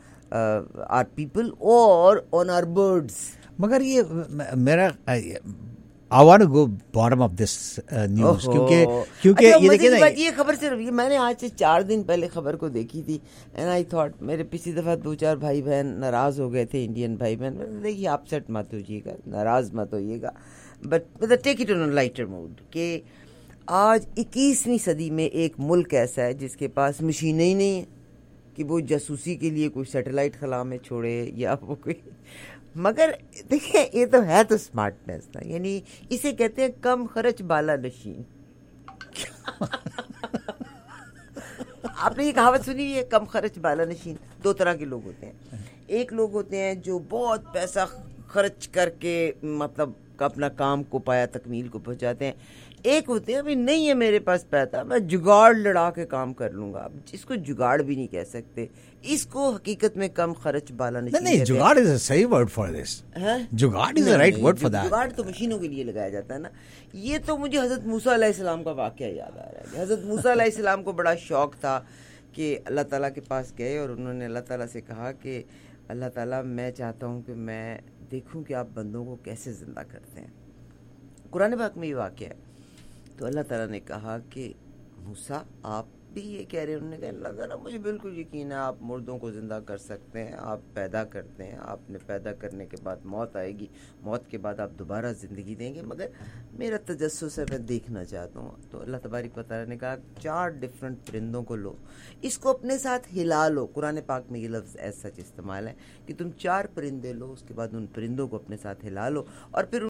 our people اور آن آر برڈس. مگر یہ میرا I want to go bottom of this uh, news کیونکہ کیونکہ یہ دیکھیں نا یہ خبر صرف یہ میں نے آج سے چار دن پہلے خبر کو دیکھی تھی اینڈ آئی تھاٹ میرے پچھلی دفعہ دو چار بھائی بہن ناراض ہو گئے تھے انڈین بھائی بہن. دیکھیے آپ سیٹ مت ہوجیے گا، ناراض مت ہوئیے گا، but take it on lighter mode کہ آج اکیسویں صدی میں ایک ملک ایسا ہے جس کے پاس مشینیں ہی نہیں ہیں کہ وہ جاسوسی کے لیے کوئی سیٹلائٹ خلا میں چھوڑے یا وہ کوئی. مگر دیکھیں یہ تو ہے تو اسمارٹنیس نا، یعنی اسے کہتے ہیں کم خرچ بالا نشین. آپ نے یہ کہاوت سنی ہوئی ہے کم خرچ بالا نشین؟ دو طرح کے لوگ ہوتے ہیں. ایک لوگ ہوتے ہیں جو بہت پیسہ خرچ کر کے مطلب اپنا کام کو پایا تکمیل کو پہنچاتے ہیں. ایک ہوتے ہیں ابھی نہیں ہے میرے پاس پیسہ، میں جگاڑ لڑا کے کام کر لوں گا. اس کو جگاڑ بھی نہیں کہہ سکتے، اس کو حقیقت میں کم خرچ بالا نشین. نہیں، جگاڑ از اے صحیح word for this. Jugaad is a right word for that. Jugaad تو مشینوں کے لیے لگایا جاتا ہے نا. یہ تو مجھے حضرت موسیٰ علیہ السلام کا واقعہ یاد آ رہا ہے کہ حضرت موسیٰ علیہ السلام کو بڑا شوق تھا کہ اللہ تعالیٰ کے پاس گئے اور انہوں نے اللہ تعالیٰ سے کہا کہ اللہ تعالیٰ میں چاہتا ہوں کہ میں دیکھوں کہ آپ بندوں کو کیسے زندہ کرتے ہیں. قرآن پاک میں یہ واقعہ ہے. تو اللہ تعالیٰ نے کہا کہ موسیٰ آپ بھی یہ کہہ رہے ہیں؟ انہوں نے کہا اللہ تعالیٰ مجھے بالکل یقین ہے آپ مردوں کو زندہ کر سکتے ہیں، آپ پیدا کرتے ہیں، آپ نے پیدا کرنے کے بعد موت آئے گی، موت کے بعد آپ دوبارہ زندگی دیں گے، مگر میرا تجسس ہے میں دیکھنا چاہتا ہوں. تو اللہ تبارک و تعالیٰ نے کہا چار ڈفرینٹ پرندوں کو لو، اس کو اپنے ساتھ ہلا لو. قرآن پاک میں یہ لفظ ایسا استعمال ہے کہ تم چار پرندے لو، اس کے بعد ان پرندوں کو اپنے ساتھ ہلا لو اور پھر